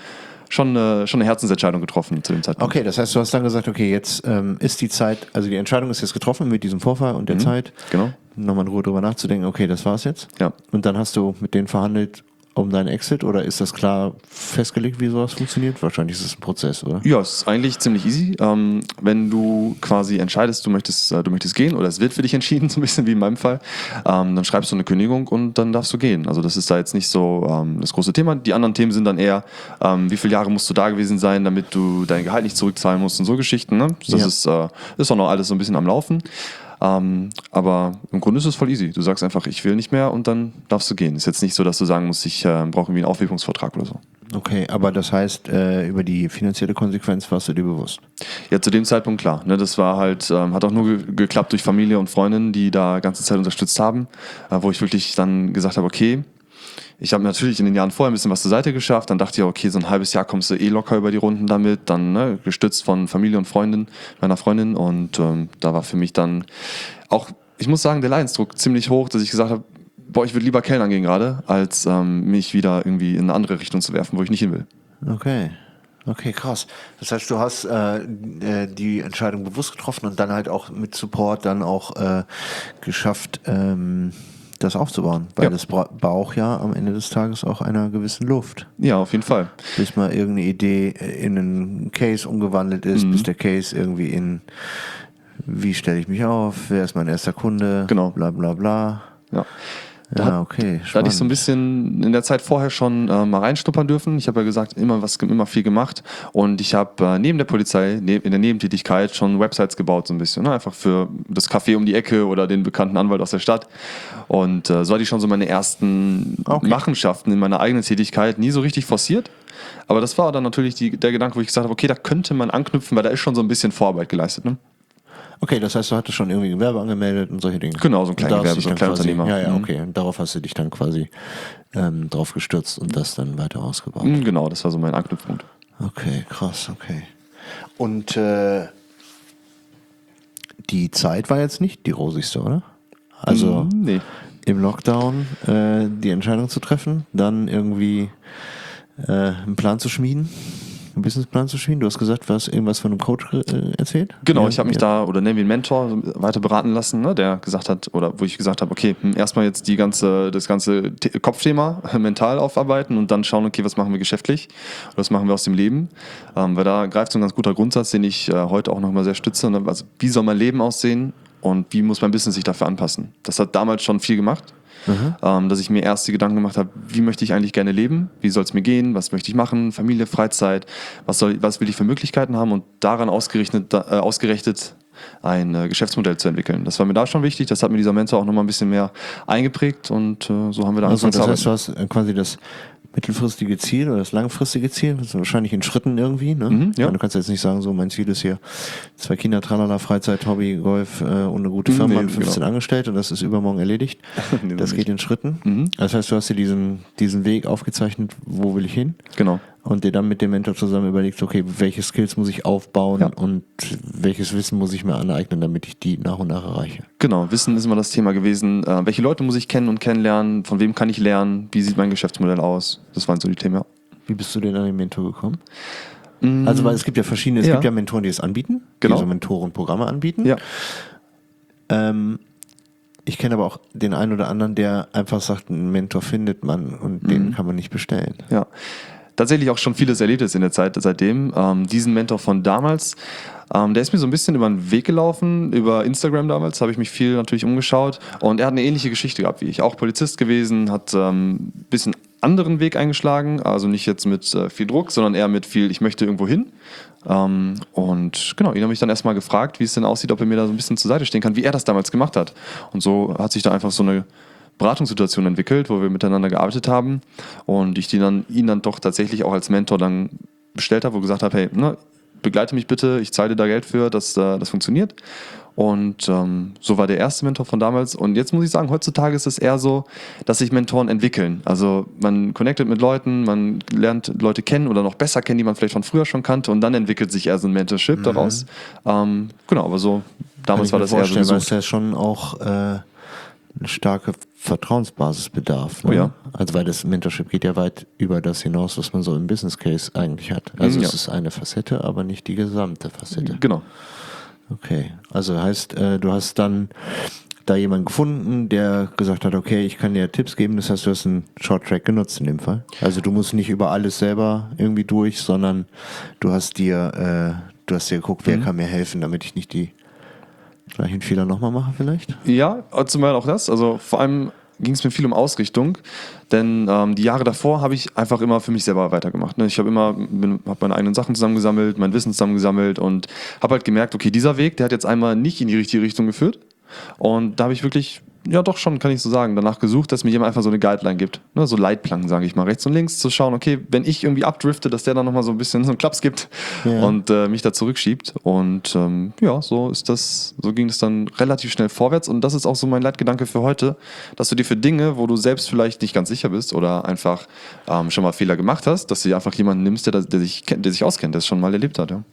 Speaker 2: schon, äh, schon eine Herzensentscheidung getroffen zu dem Zeitpunkt.
Speaker 1: Okay, das heißt, du hast dann gesagt, okay, jetzt ähm, ist die Zeit, also die Entscheidung ist jetzt getroffen mit diesem Vorfall und der
Speaker 2: Mhm,
Speaker 1: Zeit,
Speaker 2: genau.
Speaker 1: nochmal in Ruhe drüber nachzudenken, okay, das war's jetzt.
Speaker 2: Ja.
Speaker 1: Und dann hast du mit denen verhandelt um deinen Exit oder ist das klar festgelegt, wie sowas funktioniert? Wahrscheinlich ist es ein Prozess, oder?
Speaker 2: Ja, es ist eigentlich ziemlich easy. Ähm, wenn du quasi entscheidest, du möchtest, äh, du möchtest gehen oder es wird für dich entschieden, so ein bisschen wie in meinem Fall, ähm, dann schreibst du eine Kündigung und dann darfst du gehen. Also das ist da jetzt nicht so ähm, das große Thema. Die anderen Themen sind dann eher, ähm, wie viele Jahre musst du da gewesen sein, damit du dein Gehalt nicht zurückzahlen musst und so Geschichten. Ne? Das
Speaker 1: Ja.
Speaker 2: ist, äh, ist auch noch alles so ein bisschen am Laufen. Ähm, aber im Grunde ist es voll easy. Du sagst einfach, ich will nicht mehr und dann darfst du gehen. Ist jetzt nicht so, dass du sagen musst, ich äh, brauche irgendwie einen Aufhebungsvertrag oder so.
Speaker 1: Okay, aber das heißt, äh, über die finanzielle Konsequenz warst du dir bewusst?
Speaker 2: Ja, zu dem Zeitpunkt klar. Ne, das war halt, ähm, hat auch nur ge- geklappt durch Familie und Freundinnen, die da ganze Zeit unterstützt haben, äh, wo ich wirklich dann gesagt habe, okay, ich habe natürlich in den Jahren vorher ein bisschen was zur Seite geschafft, dann dachte ich, okay, so ein halbes Jahr kommst du eh locker über die Runden damit, dann ne, gestützt von Familie und Freundin, meiner Freundin und ähm, da war für mich dann auch, ich muss sagen, der Leidensdruck ziemlich hoch, dass ich gesagt habe, boah, ich würde lieber Kellnern gehen gerade, als ähm, mich wieder irgendwie in eine andere Richtung zu werfen, wo ich nicht hin will.
Speaker 1: Okay. Okay, krass. Das heißt, du hast äh, äh, die Entscheidung bewusst getroffen und dann halt auch mit Support dann auch äh, geschafft, ähm, das aufzubauen. Weil
Speaker 2: Ja.
Speaker 1: das bra- braucht ja am Ende des Tages auch einer gewissen Luft.
Speaker 2: Ja, auf jeden Fall.
Speaker 1: Bis mal irgendeine Idee in einen Case umgewandelt ist,
Speaker 2: Mhm.
Speaker 1: bis der Case irgendwie in wie stelle ich mich auf, wer ist mein erster Kunde,
Speaker 2: Genau.
Speaker 1: bla bla bla.
Speaker 2: Ja. Da
Speaker 1: Ja,
Speaker 2: hat-
Speaker 1: okay,
Speaker 2: Da hatte ich so ein
Speaker 1: spannend.
Speaker 2: bisschen in der Zeit vorher schon äh, mal reinschnuppern dürfen. Ich habe ja gesagt, immer was, immer viel gemacht. Und ich habe äh, neben der Polizei, ne, in der Nebentätigkeit schon Websites gebaut, so ein bisschen. Ne? Einfach für das Café um die Ecke oder den bekannten Anwalt aus der Stadt. Und äh, so hatte ich schon so meine ersten
Speaker 1: Okay.
Speaker 2: Machenschaften in meiner eigenen Tätigkeit nie so richtig forciert. Aber das war dann natürlich die, der Gedanke, wo ich gesagt habe, okay, da könnte man anknüpfen, weil da ist schon so ein bisschen Vorarbeit geleistet. Ne?
Speaker 1: Okay, das heißt, du hattest schon irgendwie Gewerbe angemeldet und solche Dinge.
Speaker 2: Genau, so ein
Speaker 1: Und da hast
Speaker 2: Kleingewerbe,
Speaker 1: du dich
Speaker 2: so ein
Speaker 1: dann quasi-
Speaker 2: Kleinunternehmer.
Speaker 1: Ja, ja,
Speaker 2: Mhm.
Speaker 1: okay. Und darauf hast du dich dann quasi ähm, drauf gestürzt und das dann weiter ausgebaut.
Speaker 2: Mm, Genau, das war so mein Anknüpfpunkt.
Speaker 1: Okay, krass, okay. Und äh, die Zeit war jetzt nicht die rosigste, oder? Also
Speaker 2: Mm, nee.
Speaker 1: im Lockdown äh, die Entscheidung zu treffen, dann irgendwie äh, einen Plan zu schmieden, einen Businessplan zu schmieden. Du hast gesagt, du hast irgendwas von einem Coach äh, erzählt?
Speaker 2: Genau,
Speaker 1: Ja,
Speaker 2: ich habe mich
Speaker 1: ja.
Speaker 2: da, oder nennen wir einen Mentor, so weiter beraten lassen, ne, der gesagt hat, oder wo ich gesagt habe, okay, hm, erstmal jetzt die ganze, das ganze The- Kopfthema mental aufarbeiten und dann schauen, okay, was machen wir geschäftlich, oder was machen wir aus dem Leben, ähm, weil da greift so ein ganz guter Grundsatz, den ich äh, heute auch nochmal sehr stütze, ne? Also wie soll mein Leben aussehen und wie muss mein Business sich dafür anpassen. Das hat damals schon viel gemacht. Ähm, dass ich mir erst die Gedanken gemacht habe, wie möchte ich eigentlich gerne leben, wie soll es mir gehen, was möchte ich machen, Familie, Freizeit, was, soll, was will ich für Möglichkeiten haben und daran ausgerechnet, äh, ausgerichtet ein äh, Geschäftsmodell zu entwickeln. Das war mir da schon wichtig, das hat mir dieser Mentor auch nochmal ein bisschen mehr eingeprägt und äh, so haben wir da
Speaker 1: Also
Speaker 2: angefangen zu
Speaker 1: das heißt,
Speaker 2: arbeiten.
Speaker 1: du hast äh, quasi das mittelfristige Ziel oder das langfristige Ziel, das ist wahrscheinlich in Schritten irgendwie, ne?
Speaker 2: Mhm, ja.
Speaker 1: Ich meine, du kannst jetzt nicht sagen, so mein Ziel ist hier zwei Kinder, Tralala, Freizeit, Hobby, Golf äh, und eine gute
Speaker 2: Mhm,
Speaker 1: Firma
Speaker 2: nee,
Speaker 1: und fünfzehn
Speaker 2: genau.
Speaker 1: Angestellte und das ist übermorgen erledigt.
Speaker 2: Nee,
Speaker 1: Das
Speaker 2: noch
Speaker 1: geht
Speaker 2: nicht.
Speaker 1: in Schritten.
Speaker 2: Mhm.
Speaker 1: Das heißt, du hast dir diesen, diesen Weg aufgezeichnet, wo will ich hin?
Speaker 2: Genau.
Speaker 1: Und dir dann mit dem Mentor zusammen überlegst, okay, welche Skills muss ich aufbauen
Speaker 2: Ja.
Speaker 1: und welches Wissen muss ich mir aneignen, damit ich die nach und nach erreiche.
Speaker 2: Genau, Wissen ist immer das Thema gewesen. Äh, welche Leute muss ich kennen und kennenlernen? Von wem kann ich lernen? Wie sieht mein Geschäftsmodell aus? Das waren so die Themen, ja.
Speaker 1: Wie bist du denn an den Mentor gekommen?
Speaker 2: Mm,
Speaker 1: Also, weil es gibt ja verschiedene, es
Speaker 2: Ja.
Speaker 1: gibt ja Mentoren, die es anbieten,
Speaker 2: Genau.
Speaker 1: die so Mentorenprogramme anbieten.
Speaker 2: Ja.
Speaker 1: Ähm, ich kenne aber auch den einen oder anderen, der einfach sagt, einen Mentor findet man und den kann man nicht bestellen.
Speaker 2: Ja, tatsächlich auch schon vieles erlebt jetzt in der Zeit seitdem. Ähm, diesen Mentor von damals, ähm, der ist mir so ein bisschen über den Weg gelaufen, über Instagram damals, habe ich mich viel natürlich umgeschaut und er hat eine ähnliche Geschichte gehabt wie ich. Auch Polizist gewesen, hat ähm, ein bisschen anderen Weg eingeschlagen, also nicht jetzt mit äh, viel Druck, sondern eher mit viel, ich möchte irgendwo hin. Ähm, und genau, ihn habe ich dann erstmal gefragt, wie es denn aussieht, ob er mir da so ein bisschen zur Seite stehen kann, wie er das damals gemacht hat. Und so hat sich da einfach so eine Beratungssituation entwickelt, wo wir miteinander gearbeitet haben und ich die dann, ihn dann doch tatsächlich auch als Mentor dann bestellt habe, wo ich gesagt habe, hey, ne, begleite mich bitte, ich zahle dir da Geld für, dass äh, das funktioniert. Und ähm, so war der erste Mentor von damals. Und jetzt muss ich sagen, heutzutage ist es eher so, dass sich Mentoren entwickeln. Also man connectet mit Leuten, man lernt Leute kennen oder noch besser kennen, die man vielleicht von früher schon kannte und dann entwickelt sich eher so ein Mentorship daraus. Ähm, genau, aber so, damals war
Speaker 1: Kann ich
Speaker 2: das
Speaker 1: mir
Speaker 2: eher so
Speaker 1: vorstellen, weil es
Speaker 2: gesucht.
Speaker 1: ja schon auch äh, eine starke Vertrauensbasis bedarf. Ne?
Speaker 2: Oh ja.
Speaker 1: Also weil das Mentorship geht ja weit über das hinaus, was man so im Business Case eigentlich hat. Also
Speaker 2: ja.
Speaker 1: es ist eine Facette, aber nicht die gesamte Facette.
Speaker 2: Genau.
Speaker 1: Okay, also heißt, äh, du hast dann da jemanden gefunden, der gesagt hat, okay, ich kann dir Tipps geben, das heißt, du hast einen Short Track genutzt in dem Fall. Also du musst nicht über alles selber irgendwie durch, sondern du hast dir, äh, du hast dir geguckt, wer mhm. kann mir helfen, damit ich nicht die gleichen Fehler nochmal mache vielleicht?
Speaker 2: Ja, zum Beispiel auch das. Also vor allem ging es mir viel um Ausrichtung, denn ähm, die Jahre davor habe ich einfach immer für mich selber weitergemacht. Ne? Ich habe immer hab meine eigenen Sachen zusammengesammelt, mein Wissen zusammengesammelt und habe halt gemerkt, okay, dieser Weg, der hat jetzt einmal nicht in die richtige Richtung geführt und da habe ich wirklich, ja doch schon, kann ich so sagen, danach gesucht, dass mir jemand einfach so eine Guideline gibt, ne? So Leitplanken, sage ich mal, rechts und links zu schauen, okay, wenn ich irgendwie abdrifte, dass der dann nochmal so ein bisschen so einen Klaps gibt ja. und äh, mich da zurückschiebt und ähm, ja, so ist das, so ging es dann relativ schnell vorwärts und das ist auch so mein Leitgedanke für heute, dass du dir für Dinge, wo du selbst vielleicht nicht ganz sicher bist oder einfach ähm, schon mal Fehler gemacht hast, dass du dir einfach jemanden nimmst, der, der, sich, der sich auskennt, der es schon mal erlebt hat, ja.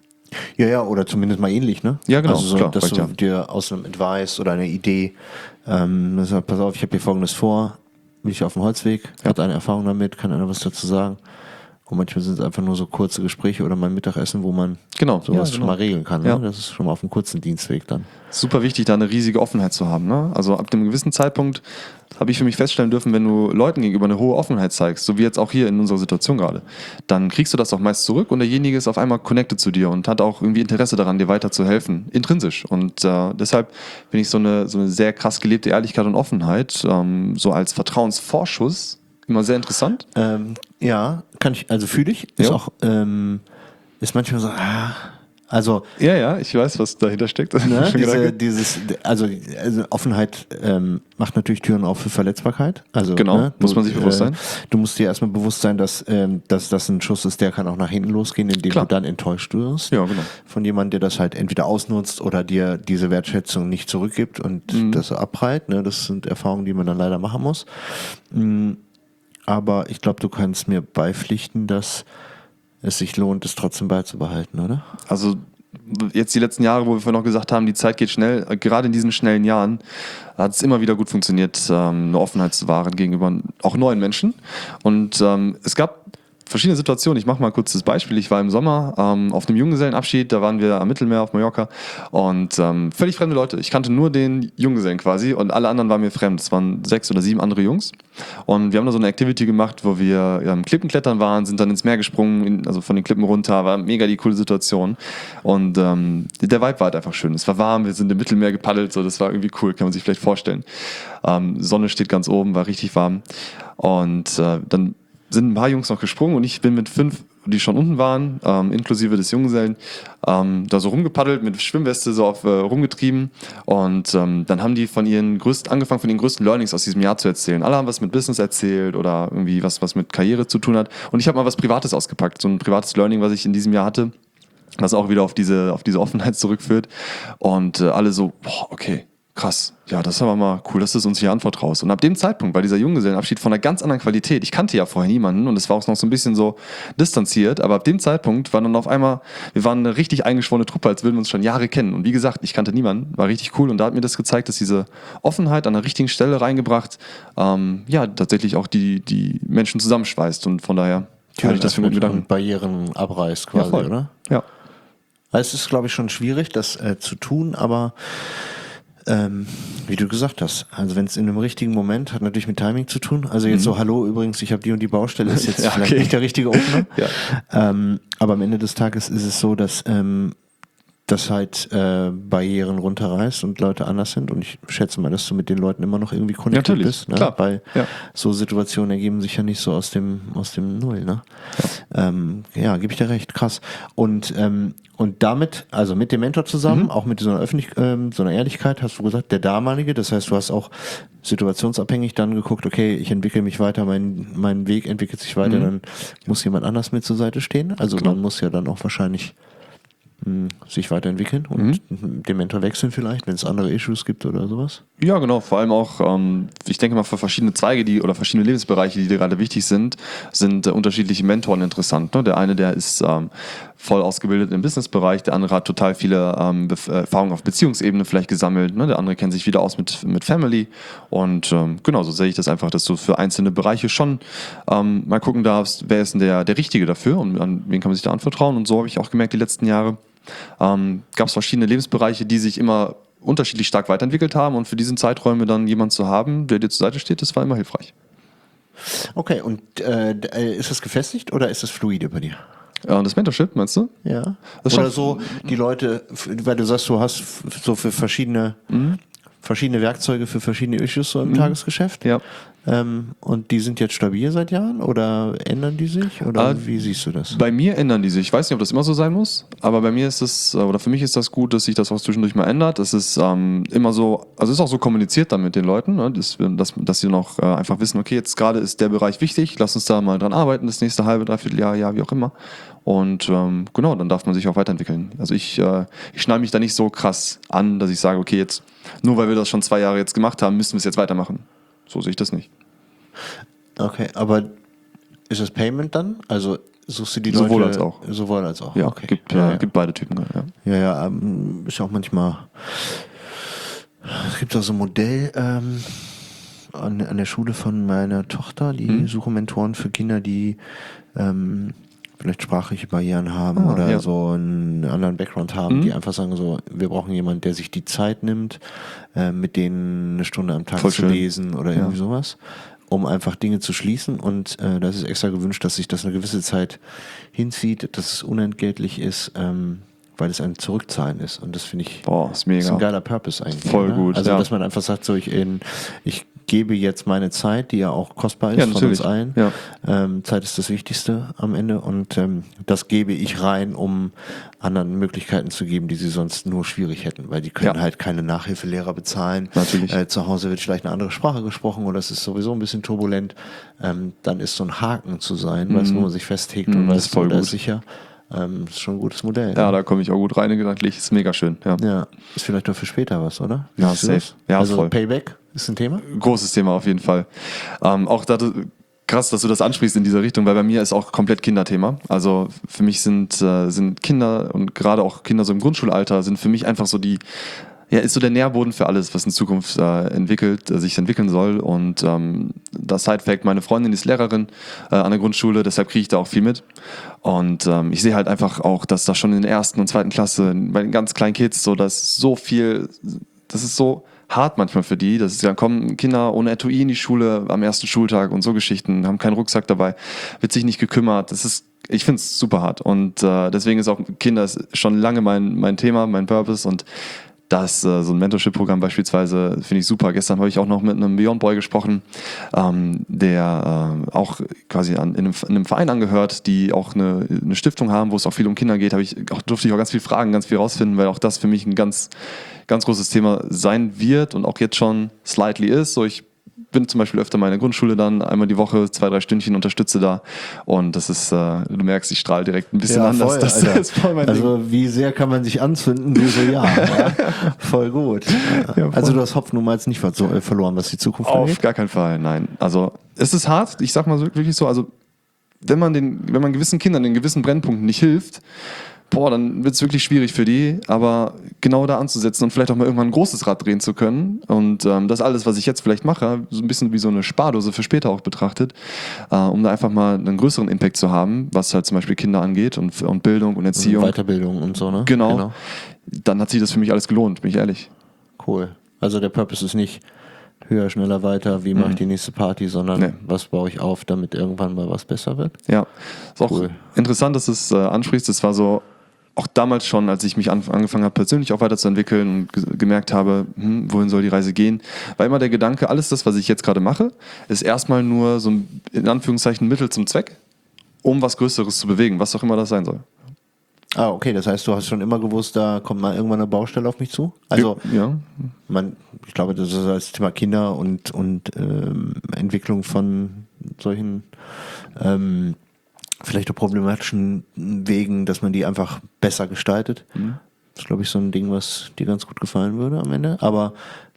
Speaker 1: Ja, ja, oder zumindest mal ähnlich, ne?
Speaker 2: Ja, genau.
Speaker 1: Also so,
Speaker 2: klar,
Speaker 1: dass du
Speaker 2: ja.
Speaker 1: dir aus einem Advice oder einer Idee, ähm, sagst, pass auf, ich habe hier Folgendes vor, bin ich auf dem Holzweg, ja. hat eine Erfahrung damit, kann einer was dazu sagen. Und manchmal sind es einfach nur so kurze Gespräche oder mal ein Mittagessen, wo man
Speaker 2: genau.
Speaker 1: sowas
Speaker 2: ja, genau.
Speaker 1: schon mal regeln kann. Ne?
Speaker 2: Ja.
Speaker 1: Das ist schon mal auf einem kurzen Dienstweg dann.
Speaker 2: Super wichtig, da eine riesige Offenheit zu haben. Ne? Also ab einem gewissen Zeitpunkt habe ich für mich feststellen dürfen, wenn du Leuten gegenüber eine hohe Offenheit zeigst, so wie jetzt auch hier in unserer Situation gerade, dann kriegst du das auch meist zurück und derjenige ist auf einmal connected zu dir und hat auch irgendwie Interesse daran, dir weiterzuhelfen, intrinsisch. Und äh, deshalb finde ich so eine, so eine sehr krass gelebte Ehrlichkeit und Offenheit ähm, so als Vertrauensvorschuss immer sehr interessant.
Speaker 1: Ähm, ja, kann ich, also fühle ich, ist
Speaker 2: ja.
Speaker 1: auch, ähm, ist manchmal so, ah, also.
Speaker 2: Ja, ja, ich weiß, was dahinter steckt.
Speaker 1: Ne, diese, dieses, also, also Offenheit ähm, macht natürlich Türen auf für Verletzbarkeit. Also,
Speaker 2: genau,
Speaker 1: ne,
Speaker 2: muss
Speaker 1: du,
Speaker 2: man sich bewusst sein.
Speaker 1: Äh, du musst dir erstmal bewusst sein, dass, ähm, dass das ein Schuss ist, der kann auch nach hinten losgehen, indem Klar. du dann enttäuscht wirst.
Speaker 2: Ja, genau.
Speaker 1: Von jemandem, der das halt entweder ausnutzt oder dir diese Wertschätzung nicht zurückgibt und mhm. das so abprallt. Ne, das sind Erfahrungen, die man dann leider machen muss. Mhm. Aber ich glaube, du kannst mir beipflichten, dass es sich lohnt, es trotzdem beizubehalten, oder?
Speaker 2: Also jetzt die letzten Jahre, wo wir vorhin noch gesagt haben, die Zeit geht schnell, gerade in diesen schnellen Jahren hat es immer wieder gut funktioniert, eine Offenheit zu wahren gegenüber auch neuen Menschen. Und ähm, es gab verschiedene Situationen. Ich mache mal kurz das Beispiel. Ich war im Sommer ähm, auf einem Junggesellenabschied, da waren wir am Mittelmeer auf Mallorca und ähm, völlig fremde Leute. Ich kannte nur den Junggesellen quasi und alle anderen waren mir fremd. Es waren sechs oder sieben andere Jungs und wir haben da so eine Activity gemacht, wo wir ja, im Klippenklettern waren, sind dann ins Meer gesprungen, in, also von den Klippen runter, war mega die coole Situation und ähm, der Vibe war halt einfach schön. Es war warm, wir sind im Mittelmeer gepaddelt, so, das war irgendwie cool, kann man sich vielleicht vorstellen. Ähm, Sonne steht ganz oben, war richtig warm und äh, dann sind ein paar Jungs noch gesprungen und ich bin mit fünf, die schon unten waren, ähm, inklusive des Junggesellen, ähm, da so rumgepaddelt, mit Schwimmweste so auf, äh, rumgetrieben und ähm, dann haben die von ihren größten, angefangen von den größten Learnings aus diesem Jahr zu erzählen. Alle haben was mit Business erzählt oder irgendwie was, was mit Karriere zu tun hat und ich habe mal was Privates ausgepackt, so ein privates Learning, was ich in diesem Jahr hatte, was auch wieder auf diese, auf diese Offenheit zurückführt und äh, alle so, boah, okay, krass, ja, das ist aber mal cool, dass du es uns hier anvertraust. Und ab dem Zeitpunkt war dieser Junggesellenabschied von einer ganz anderen Qualität. Ich kannte ja vorher niemanden und es war auch noch so ein bisschen so distanziert, aber ab dem Zeitpunkt war dann auf einmal, wir waren eine richtig eingeschworene Truppe, als würden wir uns schon Jahre kennen. Und wie gesagt, ich kannte niemanden, war richtig cool und da hat mir das gezeigt, dass diese Offenheit an der richtigen Stelle reingebracht, ähm, ja, tatsächlich auch die, die Menschen zusammenschweißt und von daher
Speaker 1: kann ich das für guten Gedanken. Barrieren abreißt quasi,
Speaker 2: ja,
Speaker 1: oder?
Speaker 2: Ja.
Speaker 1: Es ist, glaube ich, schon schwierig, das äh, zu tun, aber Ähm, wie du gesagt hast, also wenn es in einem richtigen Moment, hat natürlich mit Timing zu tun. Also jetzt mhm. so, hallo, übrigens, ich habe die und die Baustelle, ist jetzt
Speaker 2: ja,
Speaker 1: vielleicht
Speaker 2: okay.
Speaker 1: nicht der richtige Opener.
Speaker 2: ja.
Speaker 1: ähm, aber am Ende des Tages ist es so, dass ähm, dass halt äh, Barrieren runterreißt und Leute anders sind. Und ich schätze mal, dass du mit den Leuten immer noch irgendwie connected
Speaker 2: Natürlich,
Speaker 1: bist. Ne?
Speaker 2: klar.
Speaker 1: Weil
Speaker 2: ja.
Speaker 1: so Situationen ergeben sich ja nicht so aus dem, aus dem Null. Ne? Ja, ähm, ja gebe ich dir recht, krass. Und, ähm, und damit, also mit dem Mentor zusammen, mhm. auch mit so einer Öffentlich ähm, so einer Ehrlichkeit, hast du gesagt, der damalige, das heißt, du hast auch situationsabhängig dann geguckt, okay, ich entwickle mich weiter, mein, mein Weg entwickelt sich weiter, mhm. dann muss jemand anders mit zur Seite stehen. Also
Speaker 2: genau.
Speaker 1: man muss ja dann auch wahrscheinlich mh, sich weiterentwickeln und mhm. den Mentor wechseln vielleicht, wenn es andere Issues gibt oder sowas?
Speaker 2: Ja, genau. Vor allem auch, ähm, ich denke mal, für verschiedene Zweige die oder verschiedene Lebensbereiche, die dir gerade wichtig sind, sind äh, unterschiedliche Mentoren interessant. Ne? Der eine, der ist ähm, voll ausgebildet im Businessbereich, der andere hat total viele ähm, Bef- Erfahrungen auf Beziehungsebene vielleicht gesammelt. Ne? Der andere kennt sich wieder aus mit, mit Family. Und ähm, genau, so sehe ich das einfach, dass du für einzelne Bereiche schon ähm, mal gucken darfst, wer ist denn der, der Richtige dafür und an wen kann man sich da anvertrauen. Und so habe ich auch gemerkt, die letzten Jahre ähm, gab es verschiedene Lebensbereiche, die sich immer unterschiedlich stark weiterentwickelt haben und für diese Zeiträume dann jemanden zu haben, der dir zur Seite steht, das war immer hilfreich.
Speaker 1: Okay, und äh, ist das gefestigt oder ist das fluide bei dir?
Speaker 2: Ja, und das Mentorship, meinst du?
Speaker 1: Ja.
Speaker 2: Das
Speaker 1: Oder
Speaker 2: schon-
Speaker 1: so die Leute, weil du sagst, du hast so für verschiedene, mhm. verschiedene Werkzeuge für verschiedene Issues so im mhm. Tagesgeschäft.
Speaker 2: Ja.
Speaker 1: Ähm, und die sind jetzt stabil seit Jahren oder ändern die sich? Oder
Speaker 2: äh,
Speaker 1: wie siehst du das?
Speaker 2: Bei mir ändern die sich. Ich weiß nicht, ob das immer so sein muss, aber bei mir ist es, oder für mich ist das gut, dass sich das auch zwischendurch mal ändert. Es ist ähm, immer so, also es ist auch so kommuniziert dann mit den Leuten, ne? dass, dass, dass sie noch äh, einfach wissen, okay, jetzt gerade ist der Bereich wichtig, lass uns da mal dran arbeiten, das nächste halbe, dreiviertel Jahr, Jahr, wie auch immer. Und ähm, genau, dann darf man sich auch weiterentwickeln. Also ich, äh, ich schneide mich da nicht so krass an, dass ich sage, okay, jetzt, nur weil wir das schon zwei Jahre jetzt gemacht haben, müssen wir es jetzt weitermachen. So sehe ich das nicht.
Speaker 1: Okay, aber ist das Payment dann? Also suchst du die
Speaker 2: Sowohl
Speaker 1: Leute...
Speaker 2: als auch.
Speaker 1: Sowohl als auch.
Speaker 2: Ja,
Speaker 1: okay.
Speaker 2: gibt,
Speaker 1: ja,
Speaker 2: äh,
Speaker 1: ja.
Speaker 2: gibt beide Typen. Ja,
Speaker 1: ja, ja ähm, ist ja auch manchmal... Es gibt auch so ein Modell ähm, an, an der Schule von meiner Tochter, die hm. suchen Mentoren für Kinder, die ähm, vielleicht sprachliche Barrieren haben ah, oder ja. so einen anderen Background haben, hm. die einfach sagen so, wir brauchen jemanden, der sich die Zeit nimmt, äh, mit denen eine Stunde am Tag
Speaker 2: Voll
Speaker 1: zu
Speaker 2: schön.
Speaker 1: lesen oder irgendwie ja. sowas, um einfach Dinge zu schließen. Und äh, das ist extra gewünscht, dass sich das eine gewisse Zeit hinzieht, dass es unentgeltlich ist, ähm, weil es ein Zurückzahlen ist. Und das finde ich
Speaker 2: Boah, ist mega.
Speaker 1: Ist ein geiler Purpose eigentlich.
Speaker 2: Voll
Speaker 1: oder?
Speaker 2: gut.
Speaker 1: Also,
Speaker 2: ja.
Speaker 1: dass man einfach sagt, so ich, in, ich gebe jetzt meine Zeit, die ja auch kostbar ist
Speaker 2: ja,
Speaker 1: von uns allen.
Speaker 2: Ja.
Speaker 1: Ähm, Zeit ist das Wichtigste am Ende und ähm, das gebe ich rein, um anderen Möglichkeiten zu geben, die sie sonst nur schwierig hätten, weil die können ja. halt keine Nachhilfelehrer bezahlen.
Speaker 2: Natürlich.
Speaker 1: Äh, zu Hause wird vielleicht eine andere Sprache gesprochen oder es ist sowieso ein bisschen turbulent. Ähm, dann ist so ein Haken zu sein, mhm. weißt du, wo man sich festhegt mhm, und weiß,
Speaker 2: voll
Speaker 1: da
Speaker 2: gut.
Speaker 1: ist sicher. Ähm, ist schon ein gutes Modell.
Speaker 2: Ja, ne? Da komme ich auch gut rein, gedanklich. Ist mega schön. Ja,
Speaker 1: ja ist vielleicht auch für später was, oder? Wie
Speaker 2: ja, safe. Ja,
Speaker 1: also
Speaker 2: voll.
Speaker 1: Payback ist ein Thema?
Speaker 2: Großes Thema auf jeden Fall. Ähm, auch da, krass, dass du das ansprichst in dieser Richtung, weil bei mir ist auch komplett Kinderthema. Also für mich sind, äh, sind Kinder und gerade auch Kinder so im Grundschulalter sind für mich einfach so die, ja, ist so der Nährboden für alles, was in Zukunft äh, entwickelt, äh, sich entwickeln soll. Und ähm, das Side-Fact, meine Freundin ist Lehrerin äh, an der Grundschule, deshalb kriege ich da auch viel mit. Und ähm, ich sehe halt einfach auch, dass da schon in der ersten und zweiten Klasse bei den ganz kleinen Kids so, dass so viel, das ist so hart manchmal für die, dass dann kommen Kinder ohne Etui in die Schule am ersten Schultag und so Geschichten, haben keinen Rucksack dabei, wird sich nicht gekümmert. Das ist, ich finde es super hart. Und äh, deswegen ist auch Kinder ist schon lange mein, mein Thema, mein Purpose und das, äh, so ein Mentorship-Programm beispielsweise, finde ich super. Gestern habe ich auch noch mit einem Beyond Boy gesprochen, ähm, der äh, auch quasi an, in, einem, in einem Verein angehört, die auch eine, eine Stiftung haben, wo es auch viel um Kinder geht. Habe ich, auch, durfte ich auch ganz viel fragen, ganz viel rausfinden, weil auch das für mich ein ganz, ganz großes Thema sein wird und auch jetzt schon slightly ist. So, ich bin zum Beispiel öfter mal in der Grundschule dann, einmal die Woche, zwei, drei Stündchen unterstütze da und das ist, äh, du merkst, ich strahle direkt ein bisschen
Speaker 1: ja,
Speaker 2: anders.
Speaker 1: Voll,
Speaker 2: das ist voll mein
Speaker 1: also
Speaker 2: Ding.
Speaker 1: Wie sehr kann man sich anzünden? Du so, ja, ja. Voll gut. Ja, voll. Also du hast Hopfen nun mal jetzt nicht verloren, was die Zukunft
Speaker 2: Auf
Speaker 1: angeht?
Speaker 2: gar keinen Fall, nein. Also es ist hart, ich sag mal wirklich so, also wenn man den, wenn man gewissen Kindern in gewissen Brennpunkten nicht hilft, boah, dann wird es wirklich schwierig für die, aber genau da anzusetzen und vielleicht auch mal irgendwann ein großes Rad drehen zu können und ähm, das alles, was ich jetzt vielleicht mache, so ein bisschen wie so eine Spardose für später auch betrachtet, äh, um da einfach mal einen größeren Impact zu haben, was halt zum Beispiel Kinder angeht und, und Bildung und Erziehung.
Speaker 1: Und Weiterbildung und so, ne?
Speaker 2: Genau. genau. Dann hat sich das für mich alles gelohnt, bin ich ehrlich.
Speaker 1: Cool. Also der Purpose ist nicht höher, schneller, weiter, wie mache ich die nächste Party, sondern nee. was baue ich auf, damit irgendwann mal was besser wird?
Speaker 2: Ja, ist auch
Speaker 1: cool.
Speaker 2: Interessant, dass du es äh, ansprichst. Das war so auch damals schon, als ich mich an, angefangen habe, persönlich auch weiterzuentwickeln und ge- gemerkt habe, hm, wohin soll die Reise gehen, war immer der Gedanke, alles das, was ich jetzt gerade mache, ist erstmal nur so ein, in Anführungszeichen, Mittel zum Zweck, um was Größeres zu bewegen, was auch immer das sein soll.
Speaker 1: Ah, okay, das heißt, du hast schon immer gewusst, da kommt mal irgendwann eine Baustelle auf mich zu? Also,
Speaker 2: ja.
Speaker 1: man, ich glaube, das ist das Thema Kinder und, und ähm, Entwicklung von solchen ähm, vielleicht auch problematischen Wegen, dass man die einfach besser gestaltet. Mhm. Das ist, glaube ich, so ein Ding, was dir ganz gut gefallen würde am Ende. Aber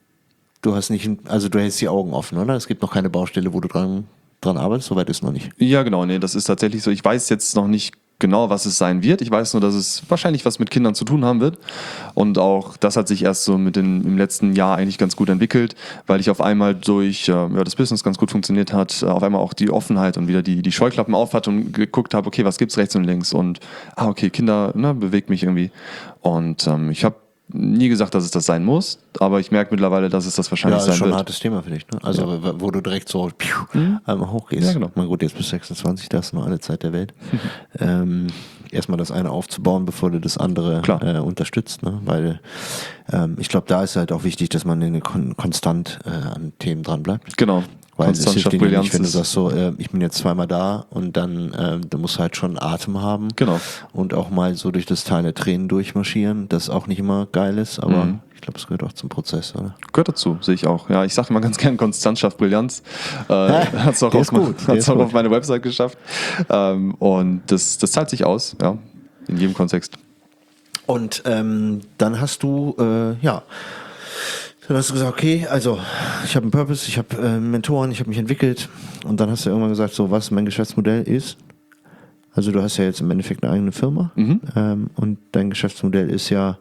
Speaker 1: du hast nicht, also du hältst die Augen offen, oder? Es gibt noch keine Baustelle, wo du dran, dran arbeitest, soweit ist noch nicht.
Speaker 2: Ja, genau, nee, das ist tatsächlich so. Ich weiß jetzt noch nicht genau, was es sein wird. Ich weiß nur, dass es wahrscheinlich was mit Kindern zu tun haben wird. Und auch das hat sich erst so mit den, im letzten Jahr eigentlich ganz gut entwickelt, weil ich auf einmal durch äh, ja, das Business ganz gut funktioniert hat, äh, auf einmal auch die Offenheit und wieder die, die Scheuklappen auf hatte und geguckt habe, okay, was gibt's rechts und links? Und ah, okay, Kinder, ne, bewegt mich irgendwie. Und ähm, ich habe nie gesagt, dass es das sein muss, aber ich merke mittlerweile, dass es das wahrscheinlich sein wird. Ja,
Speaker 1: ist schon
Speaker 2: wird.
Speaker 1: ein hartes Thema für dich, ne? Also,
Speaker 2: ja.
Speaker 1: wo du direkt so piu, mhm. einmal hochgehst.
Speaker 2: Ja, genau.
Speaker 1: Na gut, jetzt bis sechsundzwanzig, da hast du noch alle Zeit der Welt. ähm, erstmal das eine aufzubauen, bevor du das andere äh, unterstützt, ne? Weil ähm, ich glaube, da ist halt auch wichtig, dass man eine kon- konstant äh, an Themen dran bleibt.
Speaker 2: Genau.
Speaker 1: Weil es hilft dir nicht, wenn du sagst so, äh, ich bin jetzt zweimal da und dann äh, du musst halt schon Atem haben.
Speaker 2: Genau.
Speaker 1: Und auch mal so durch das Tal der Tränen durchmarschieren, das auch nicht immer geil ist, aber mhm. ich glaube, es gehört auch zum Prozess, oder?
Speaker 2: Gehört dazu, sehe ich auch. Ja, ich sage immer ganz gern, Konstanz schafft Brillanz. Äh, hat es auch, auf, hat's auch auf meine Website geschafft. Ähm, und das, das zahlt sich aus, ja, in jedem Kontext.
Speaker 1: Und ähm, dann hast du, äh, ja, dann hast du gesagt, okay, also ich habe einen Purpose, ich habe äh, Mentoren, ich habe mich entwickelt und dann hast du irgendwann gesagt, so was mein Geschäftsmodell ist. Also du hast ja jetzt im Endeffekt eine eigene Firma mhm. ähm, und dein Geschäftsmodell ist ja